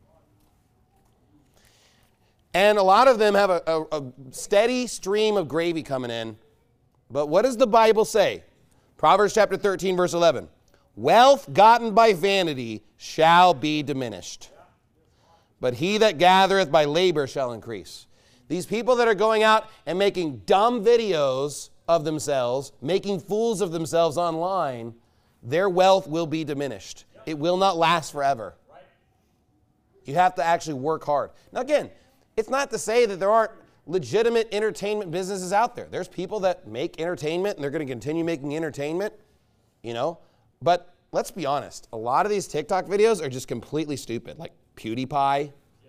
And a lot of them have a steady stream of gravy coming in. But what does the Bible say? Proverbs chapter 13, verse 11. Wealth gotten by vanity shall be diminished, but he that gathereth by labor shall increase. These people that are going out and making dumb videos of themselves, making fools of themselves online, their wealth will be diminished. It will not last forever. You have to actually work hard. Now again, it's not to say that there aren't legitimate entertainment businesses out there. There's people that make entertainment and they're going to continue making entertainment, But let's be honest. A lot of these TikTok videos are just completely stupid, like PewDiePie.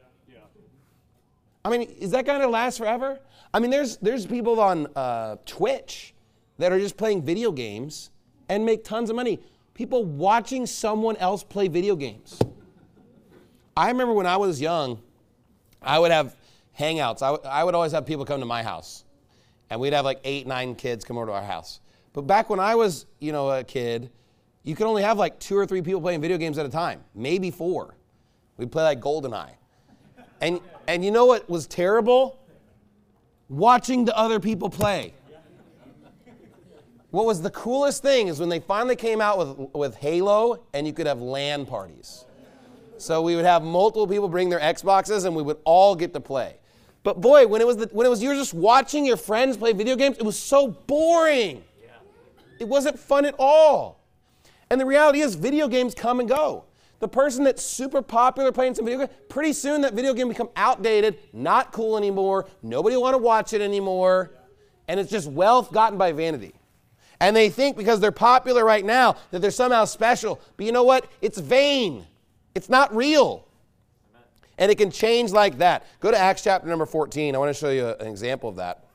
Is that going to last forever? There's people on Twitch that are just playing video games and make tons of money. People watching someone else play video games. I remember when I was young, I would have hangouts. I would always have people come to my house. And we'd have like 8, 9 kids come over to our house. But back when I was, a kid, you could only have like 2 or 3 people playing video games at a time. Maybe 4. We'd play like GoldenEye. And you know what was terrible? Watching the other people play. What was the coolest thing is when they finally came out with Halo and you could have LAN parties. So we would have multiple people bring their Xboxes and we would all get to play. But boy, when it was you were just watching your friends play video games, it was so boring. It wasn't fun at all. And the reality is video games come and go. The person that's super popular playing some video game, pretty soon that video game become outdated, not cool anymore, nobody will want to watch it anymore, and it's just wealth gotten by vanity. And they think because they're popular right now that they're somehow special. But you know what? It's vain. It's not real. And it can change like that. Go to Acts chapter number 14. I want to show you an example of that.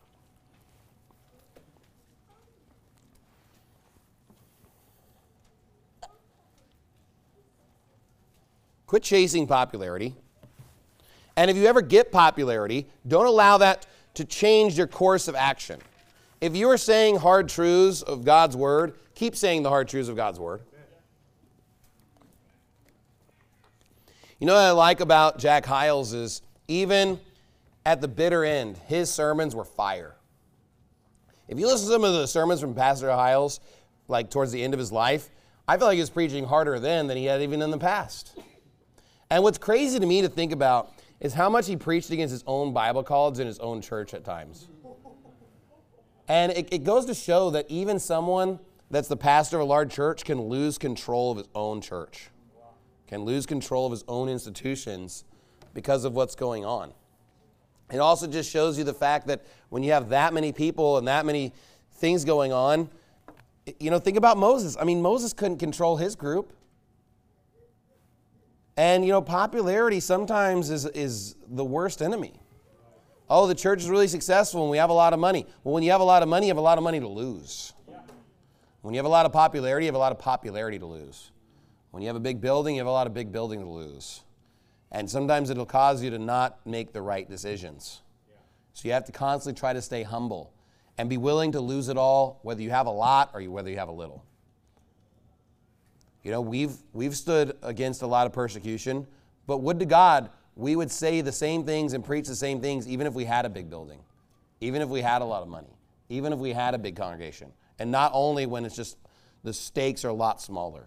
Quit chasing popularity. And if you ever get popularity, don't allow that to change your course of action. If you are saying hard truths of God's word, keep saying the hard truths of God's word. You know what I like about Jack Hyles is even at the bitter end, his sermons were fire. If you listen to some of the sermons from Pastor Hyles, like towards the end of his life, I feel like he was preaching harder then than he had even in the past. And what's crazy to me to think about is how much he preached against his own Bible college in his own church at times. And it goes to show that even someone that's the pastor of a large church can lose control of his own church, can lose control of his own institutions because of what's going on. It also just shows you the fact that when you have that many people and that many things going on, you know, think about Moses. I mean, Moses couldn't control his group. And, you know, popularity sometimes is the worst enemy. Oh, the church is really successful and we have a lot of money. Well, when you have a lot of money, you have a lot of money to lose. When you have a lot of popularity, you have a lot of popularity to lose. When you have a big building, you have a lot of big building to lose. And sometimes it'll cause you to not make the right decisions. So you have to constantly try to stay humble and be willing to lose it all, whether you have a lot or whether you have a little. You know, we've stood against a lot of persecution, but would to God we would say the same things and preach the same things even if we had a big building, even if we had a lot of money, even if we had a big congregation, and not only when it's just the stakes are a lot smaller.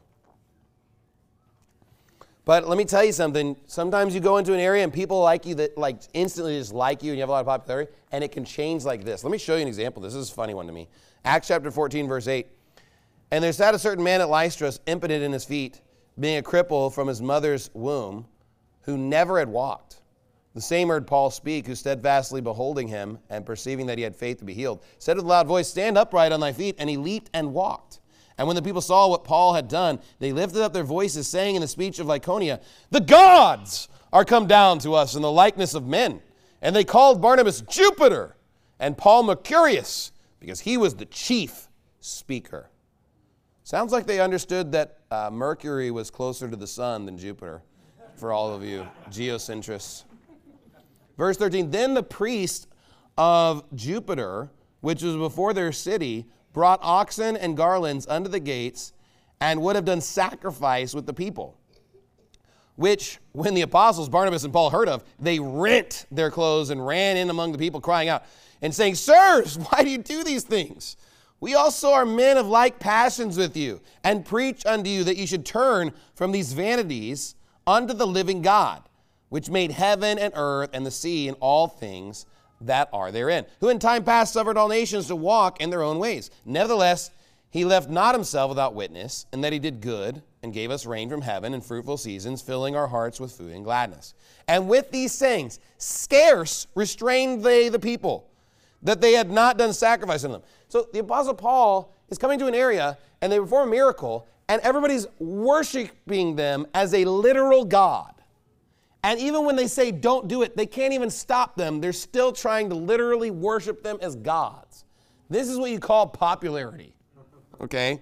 But let me tell you something. Sometimes you go into an area and people like you that like instantly just like you and you have a lot of popularity, and it can change like this. Let me show you an example. This is a funny one to me. Acts chapter 14, verse 8. And there sat a certain man at Lystra, impotent in his feet, being a cripple from his mother's womb, who never had walked. The same heard Paul speak, who steadfastly beholding him, and perceiving that he had faith to be healed, said with a loud voice, Stand upright on thy feet. And he leaped and walked. And when the people saw what Paul had done, they lifted up their voices, saying in the speech of Lycaonia, The gods are come down to us in the likeness of men. And they called Barnabas Jupiter, and Paul Mercurius, because he was the chief speaker. Sounds like they understood that Mercury was closer to the sun than Jupiter, for all of you geocentrists. Verse 13, Then the priest of Jupiter, which was before their city, brought oxen and garlands unto the gates, and would have done sacrifice with the people. Which, when the apostles Barnabas and Paul heard of, they rent their clothes and ran in among the people, crying out, and saying, Sirs, why do you do these things? We also are men of like passions with you, and preach unto you that you should turn from these vanities unto the living God, which made heaven and earth and the sea and all things that are therein, who in time past suffered all nations to walk in their own ways. Nevertheless, he left not himself without witness, and that he did good, and gave us rain from heaven and fruitful seasons, filling our hearts with food and gladness. And with these sayings, scarce restrained they the people, that they had not done sacrifice unto them. So the Apostle Paul is coming to an area, and they perform a miracle, and everybody's worshiping them as a literal God. And even when they say don't do it, they can't even stop them. They're still trying to literally worship them as gods. This is what you call popularity, okay?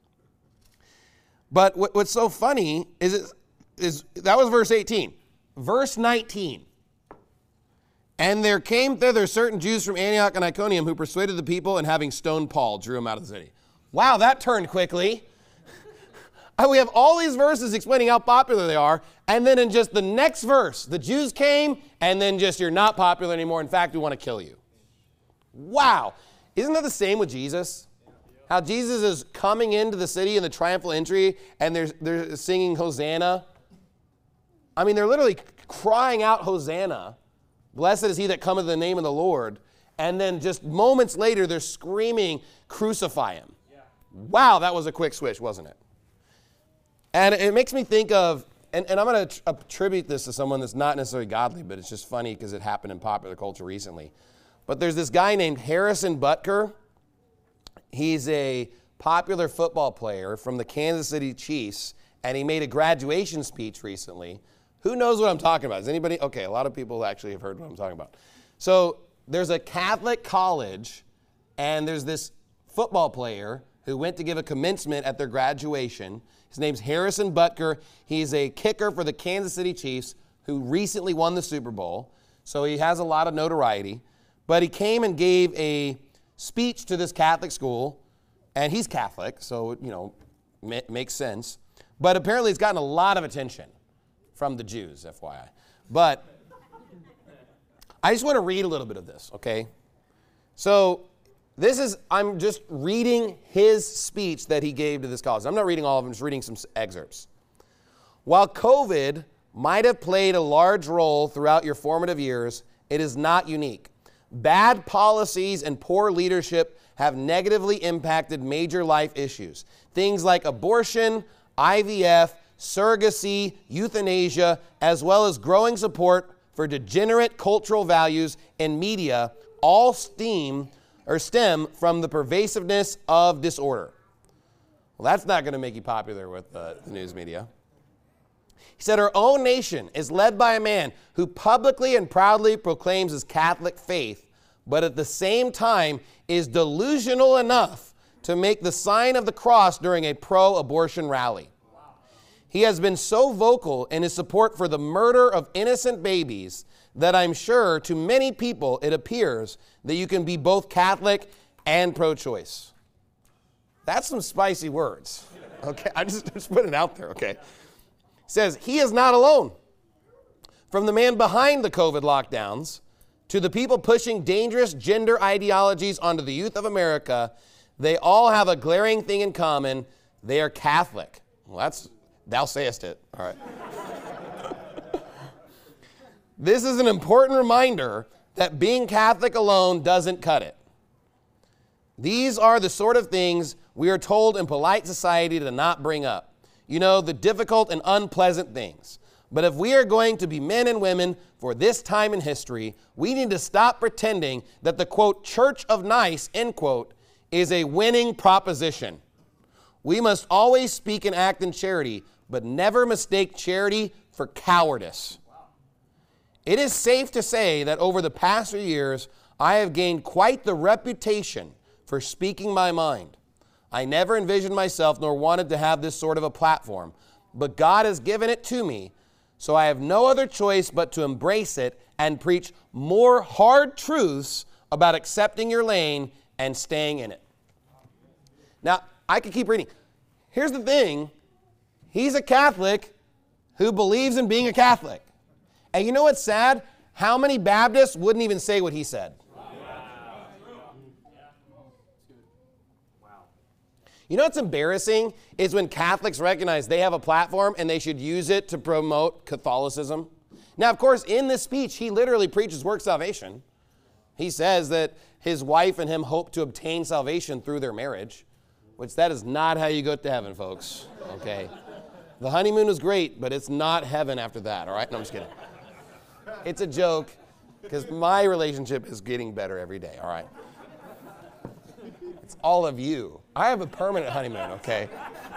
But what's so funny is that was verse 18. Verse 19. And there came thither certain Jews from Antioch and Iconium who persuaded the people, and having stoned Paul, drew him out of the city. Wow, that turned quickly. We have all these verses explaining how popular they are, and then in just the next verse, the Jews came, and then just you're not popular anymore. In fact, we want to kill you. Wow. Isn't that the same with Jesus? How Jesus is coming into the city in the triumphal entry, and they're singing Hosanna. I mean, they're literally crying out Hosanna. Blessed is he that cometh in the name of the Lord. And then just moments later, they're screaming, crucify him. Yeah. Wow, that was a quick switch, wasn't it? And it makes me think of, and I'm going to attribute this to someone that's not necessarily godly, but it's just funny because it happened in popular culture recently. But there's this guy named Harrison Butker. He's a popular football player from the Kansas City Chiefs, and he made a graduation speech recently Who knows what I'm talking about? Is anybody? Okay, a lot of people actually have heard what I'm talking about. So there's a Catholic college, and there's this football player who went to give a commencement at their graduation. His name's Harrison Butker. He's a kicker for the Kansas City Chiefs who recently won the Super Bowl. So he has a lot of notoriety. But he came and gave a speech to this Catholic school, and he's Catholic, so, makes sense. But apparently it's gotten a lot of attention from the Jews, FYI. But I just want to read a little bit of this, okay? So I'm just reading his speech that he gave to this college. I'm not reading all of them, I'm just reading some excerpts. While COVID might have played a large role throughout your formative years, it is not unique. Bad policies and poor leadership have negatively impacted major life issues. Things like abortion, IVF, surrogacy, euthanasia, as well as growing support for degenerate cultural values and media all stem from the pervasiveness of disorder. Well, that's not going to make you popular with the news media. He said, our own nation is led by a man who publicly and proudly proclaims his Catholic faith, but at the same time is delusional enough to make the sign of the cross during a pro-abortion rally. He has been so vocal in his support for the murder of innocent babies that I'm sure to many people it appears that you can be both Catholic and pro-choice. That's some spicy words. Okay, I just put it out there, okay? Says he is not alone. From the man behind the COVID lockdowns to the people pushing dangerous gender ideologies onto the youth of America, they all have a glaring thing in common. They are Catholic. Well, thou sayest it. All right. This is an important reminder that being Catholic alone doesn't cut it. These are the sort of things we are told in polite society to not bring up. The difficult and unpleasant things. But if we are going to be men and women for this time in history, we need to stop pretending that the, quote, Church of Nice, end quote, is a winning proposition. We must always speak and act in charity, but never mistake charity for cowardice. It is safe to say that over the past few years, I have gained quite the reputation for speaking my mind. I never envisioned myself nor wanted to have this sort of a platform, but God has given it to me, so I have no other choice but to embrace it and preach more hard truths about accepting your lane and staying in it. Now, I could keep reading. Here's the thing. He's a Catholic who believes in being a Catholic. And you know what's sad? How many Baptists wouldn't even say what he said? You know what's embarrassing is when Catholics recognize they have a platform and they should use it to promote Catholicism. Now, of course, in this speech, he literally preaches work salvation. He says that his wife and him hope to obtain salvation through their marriage, which that is not how you go to heaven, folks, okay? The honeymoon was great, but it's not heaven after that, all right? No, I'm just kidding. It's a joke because my relationship is getting better every day, all right? It's all of you. I have a permanent honeymoon, okay?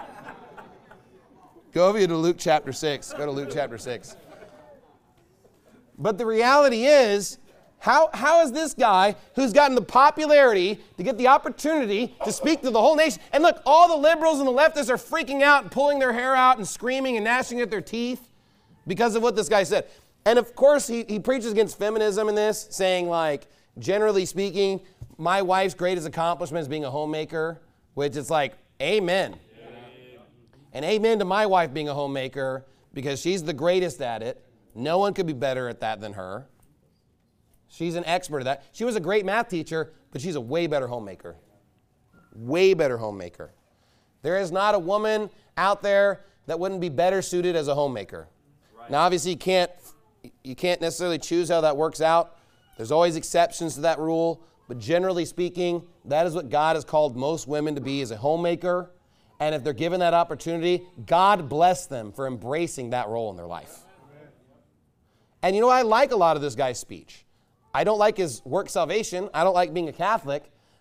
Go over to Luke chapter 6. Go to Luke chapter 6. But the reality is, how is this guy who's gotten the popularity to get the opportunity to speak to the whole nation? And look, all the liberals and the leftists are freaking out and pulling their hair out and screaming and gnashing at their teeth because of what this guy said. And of course, he preaches against feminism in this, saying like, generally speaking, my wife's greatest accomplishment is being a homemaker, which is like, amen. And amen to my wife being a homemaker because she's the greatest at it. No one could be better at that than her. She's an expert at that. She was a great math teacher, but she's a way better homemaker. Way better homemaker. There is not a woman out there that wouldn't be better suited as a homemaker. Right. Now, obviously, you can't necessarily choose how that works out. There's always exceptions to that rule. But generally speaking, that is what God has called most women to be, as a homemaker. And if they're given that opportunity, God bless them for embracing that role in their life. And I like a lot of this guy's speech. I don't like his work salvation. I don't like being a Catholic.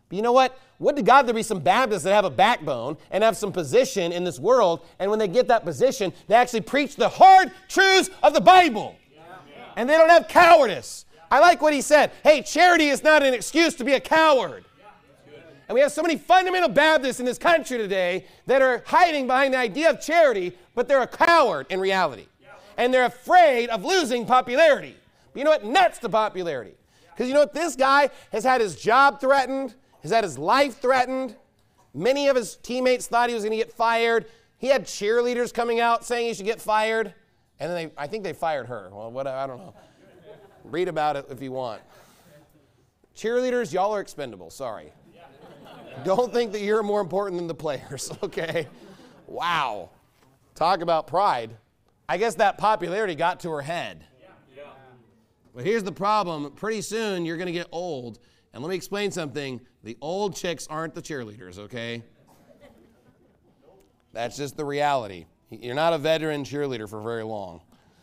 But you know what? Would to God there be some Baptists that have a backbone and have some position in this world, and when they get that position, they actually preach the hard truths of the Bible. And they don't have cowardice. I like what he said. Hey, charity is not an excuse to be a coward. And we have so many fundamental Baptists in this country today that are hiding behind the idea of charity, but they're a coward in reality. And they're afraid of losing popularity. But you know what? Nuts to popularity. Because you know what? This guy has had his job threatened, has had his life threatened. Many of his teammates thought he was going to get fired. He had cheerleaders coming out saying he should get fired. And then I think they fired her. Well, I don't know. Read about it if you want. Cheerleaders, y'all are expendable. Sorry. Don't think that you're more important than the players, okay? Wow. Talk about pride. I guess that popularity got to her head. But here's the problem. Pretty soon you're going to get old. And let me explain something. The old chicks aren't the cheerleaders, okay? That's just the reality. You're not a veteran cheerleader for very long.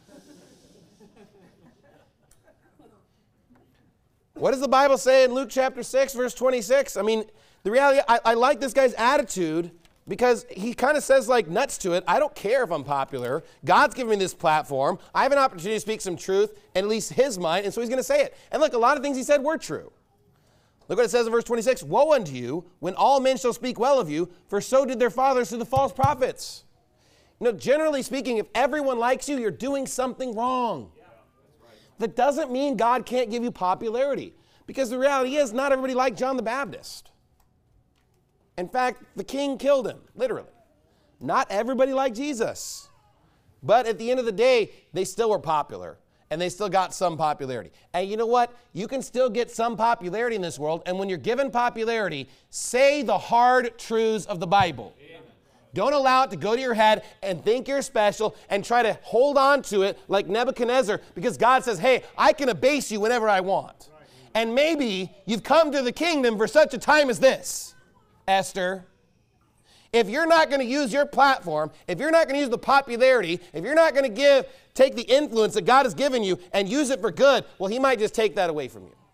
What does the Bible say in Luke chapter 6, verse 26? I mean, the reality, I like this guy's attitude because he kind of says like nuts to it. I don't care if I'm popular. God's given me this platform. I have an opportunity to speak some truth, and at least his mind, and so he's going to say it. And look, a lot of things he said were true. Look what it says in verse 26. Woe unto you when all men shall speak well of you, for so did their fathers to the false prophets. You know, generally speaking, if everyone likes you, you're doing something wrong. That doesn't mean God can't give you popularity, because the reality is not everybody liked John the Baptist. In fact, the king killed him, literally. Not everybody liked Jesus. But at the end of the day, they still were popular, and they still got some popularity. And you know what? You can still get some popularity in this world, and when you're given popularity, say the hard truths of the Bible. Don't allow it to go to your head and think you're special and try to hold on to it like Nebuchadnezzar, because God says, hey, I can abase you whenever I want. And maybe you've come to the kingdom for such a time as this. Esther, if you're not going to use your platform, if you're not going to use the popularity, if you're not going to take the influence that God has given you and use it for good, well, he might just take that away from you.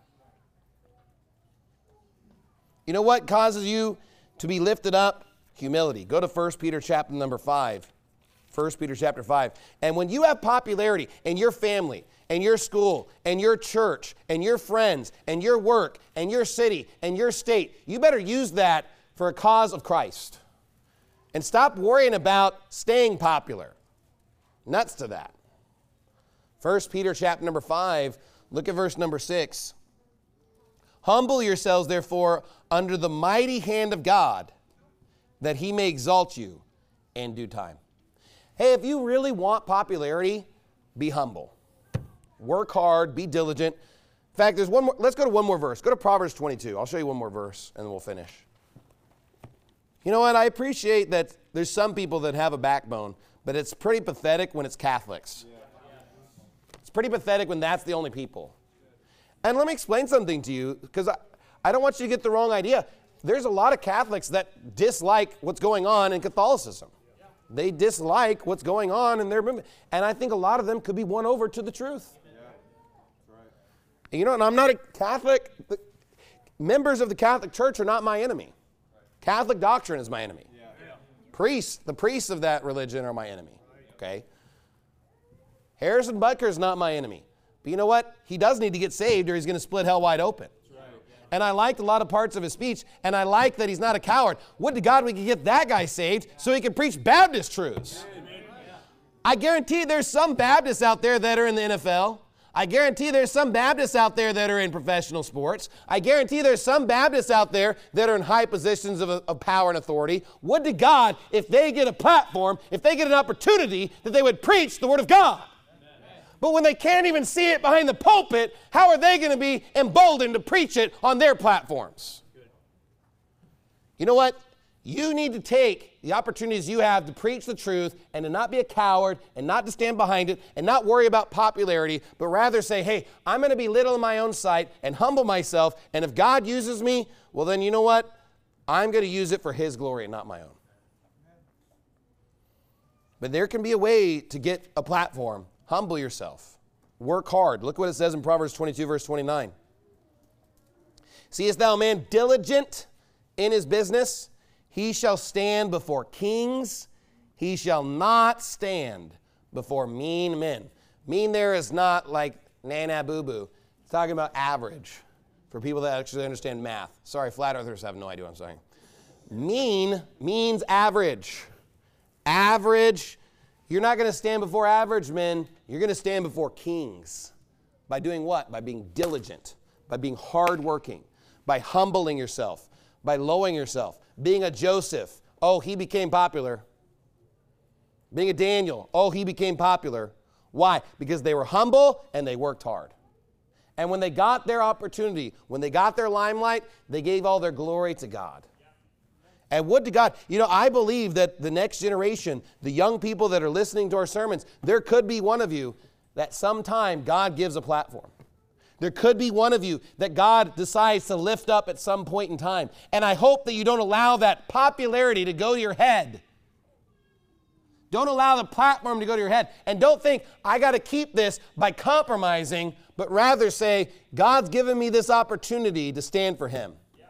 You know what causes you to be lifted up? Humility. Go to 1 Peter chapter number 5. 1 Peter chapter 5. And when you have popularity in your family, and your school, and your church, and your friends, and your work, and your city, and your state, you better use that for a cause of Christ. And stop worrying about staying popular. Nuts to that. 1 Peter chapter number 5, look at verse number 6. Humble yourselves, therefore, under the mighty hand of God, that he may exalt you in due time. Hey, if you really want popularity, be humble. Work hard, be diligent. In fact, there's one more. Let's go to one more verse. Go to Proverbs 22. I'll show you one more verse, and then we'll finish. You know what? I appreciate that there's some people that have a backbone, but it's pretty pathetic when it's Catholics. It's pretty pathetic when that's the only people. And let me explain something to you, because I don't want you to get the wrong idea. There's a lot of Catholics that dislike what's going on in Catholicism. They dislike what's going on in their movement. And I think a lot of them could be won over to the truth. And you know, and I'm not a Catholic. Members of the Catholic Church are not my enemy. Catholic doctrine is my enemy. Priests, the priests of that religion are my enemy. Okay? Harrison Butker is not my enemy. But you know what? He does need to get saved or he's going to split hell wide open. And I liked a lot of parts of his speech, and I like that he's not a coward. Would to God we could get that guy saved so he could preach Baptist truths. I guarantee there's some Baptists out there that are in the NFL. I guarantee there's some Baptists out there that are in professional sports. I guarantee there's some Baptists out there that are in high positions of power and authority. Would to God, if they get a platform, if they get an opportunity, that they would preach the Word of God. But when they can't even see it behind the pulpit, how are they going to be emboldened to preach it on their platforms? You know what? You need to take the opportunities you have to preach the truth and to not be a coward and not to stand behind it and not worry about popularity, but rather say, hey, I'm going to be little in my own sight and humble myself, and if God uses me, well then you know what? I'm going to use it for His glory and not my own. But there can be a way to get a platform. Humble yourself. Work hard. Look what it says in Proverbs 22, verse 29. It Seest thou a man diligent in his business? He shall stand before kings. He shall not stand before mean men. Mean there is not like nana boo-boo. It's talking about average for people that actually understand math. Sorry, flat earthers have no idea what I'm saying. Mean means average. Average. You're not going to stand before average men. You're going to stand before kings. By doing what? By being diligent, by being hardworking, by humbling yourself, by lowering yourself. Being a Joseph, oh, he became popular. Being a Daniel, oh, he became popular. Why? Because they were humble and they worked hard. And when they got their opportunity, when they got their limelight, they gave all their glory to God. And would to God, I believe that the next generation, the young people that are listening to our sermons, there could be one of you that sometime God gives a platform. There could be one of you that God decides to lift up at some point in time. And I hope that you don't allow that popularity to go to your head. Don't allow the platform to go to your head. And don't think, I got to keep this by compromising, but rather say, God's given me this opportunity to stand for him. Yeah.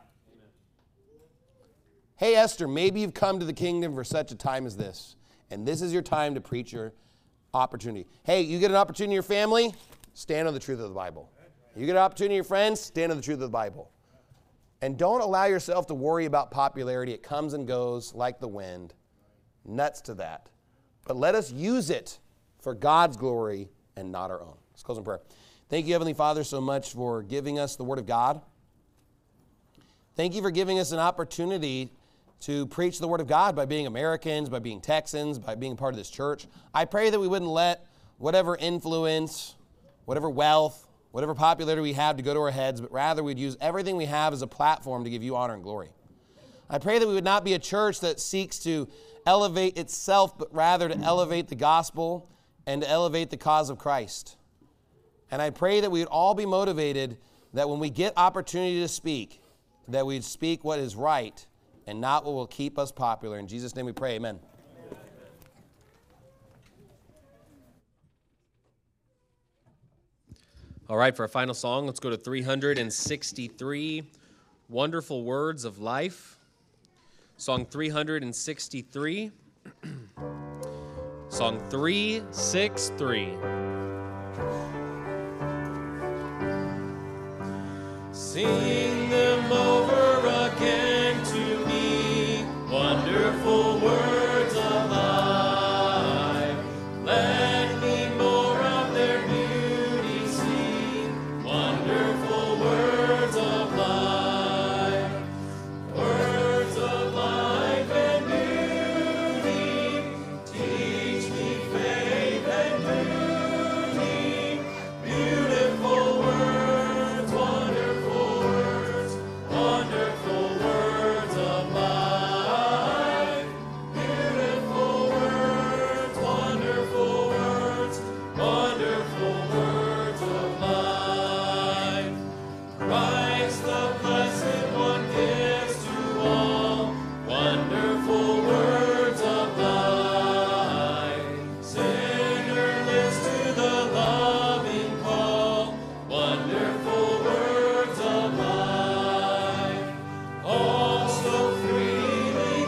Hey, Esther, maybe you've come to the kingdom for such a time as this, and this is your time to preach your opportunity. Hey, you get an opportunity in your family, stand on the truth of the Bible. You get an opportunity in your friends, stand on the truth of the Bible. And don't allow yourself to worry about popularity. It comes and goes like the wind. Nuts to that. But let us use it for God's glory and not our own. Let's close in prayer. Thank you, Heavenly Father, so much for giving us the Word of God. Thank you for giving us an opportunity to preach the Word of God by being Americans, by being Texans, by being part of this church. I pray that we wouldn't let whatever influence, whatever wealth, whatever popularity we have to go to our heads, but rather we'd use everything we have as a platform to give you honor and glory. I pray that we would not be a church that seeks to elevate itself, but rather to elevate the gospel and to elevate the cause of Christ. And I pray that we would all be motivated that when we get opportunity to speak, that we'd speak what is right and not what will keep us popular. In Jesus' name we pray, amen. All right, for our final song, let's go to 363, Wonderful Words of Life. Song 363. Song 363. Sing them over again to me, wonderful words of life. Let me more of their beauty see, wonderful words of life. Words of life and beauty, teach me faith and beauty, beautiful words, wonderful words, wonderful words of life, beautiful words, wonderful words, wonderful words of life. Christ the Blessed One gives to all wonderful words of life. Sinner list to the loving call, wonderful words of life. All so freely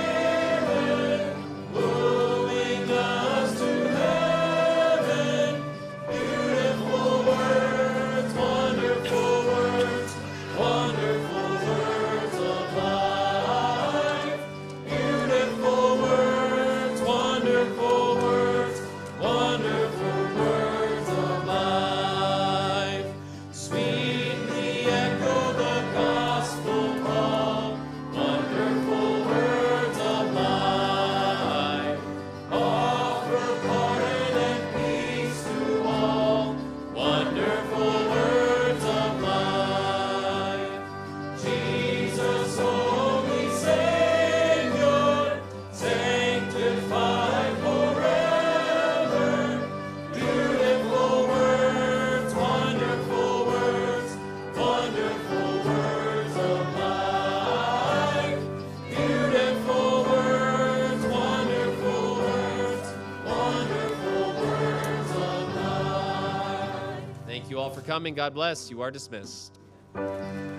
given, moving us to heaven. Beautiful words, wonderful words, wonderful words of life. Beautiful words, wonderful words, wonderful words of life. Sweetly echo the gospel call, wonderful words of life. Offer pardon and peace to all, wonderful words of life. Jesus, only Savior, sanctified forever. Beautiful words, wonderful words, wonderful words of life. Beautiful words, wonderful words, wonderful words of life. Thank you all for coming. God bless. You are dismissed.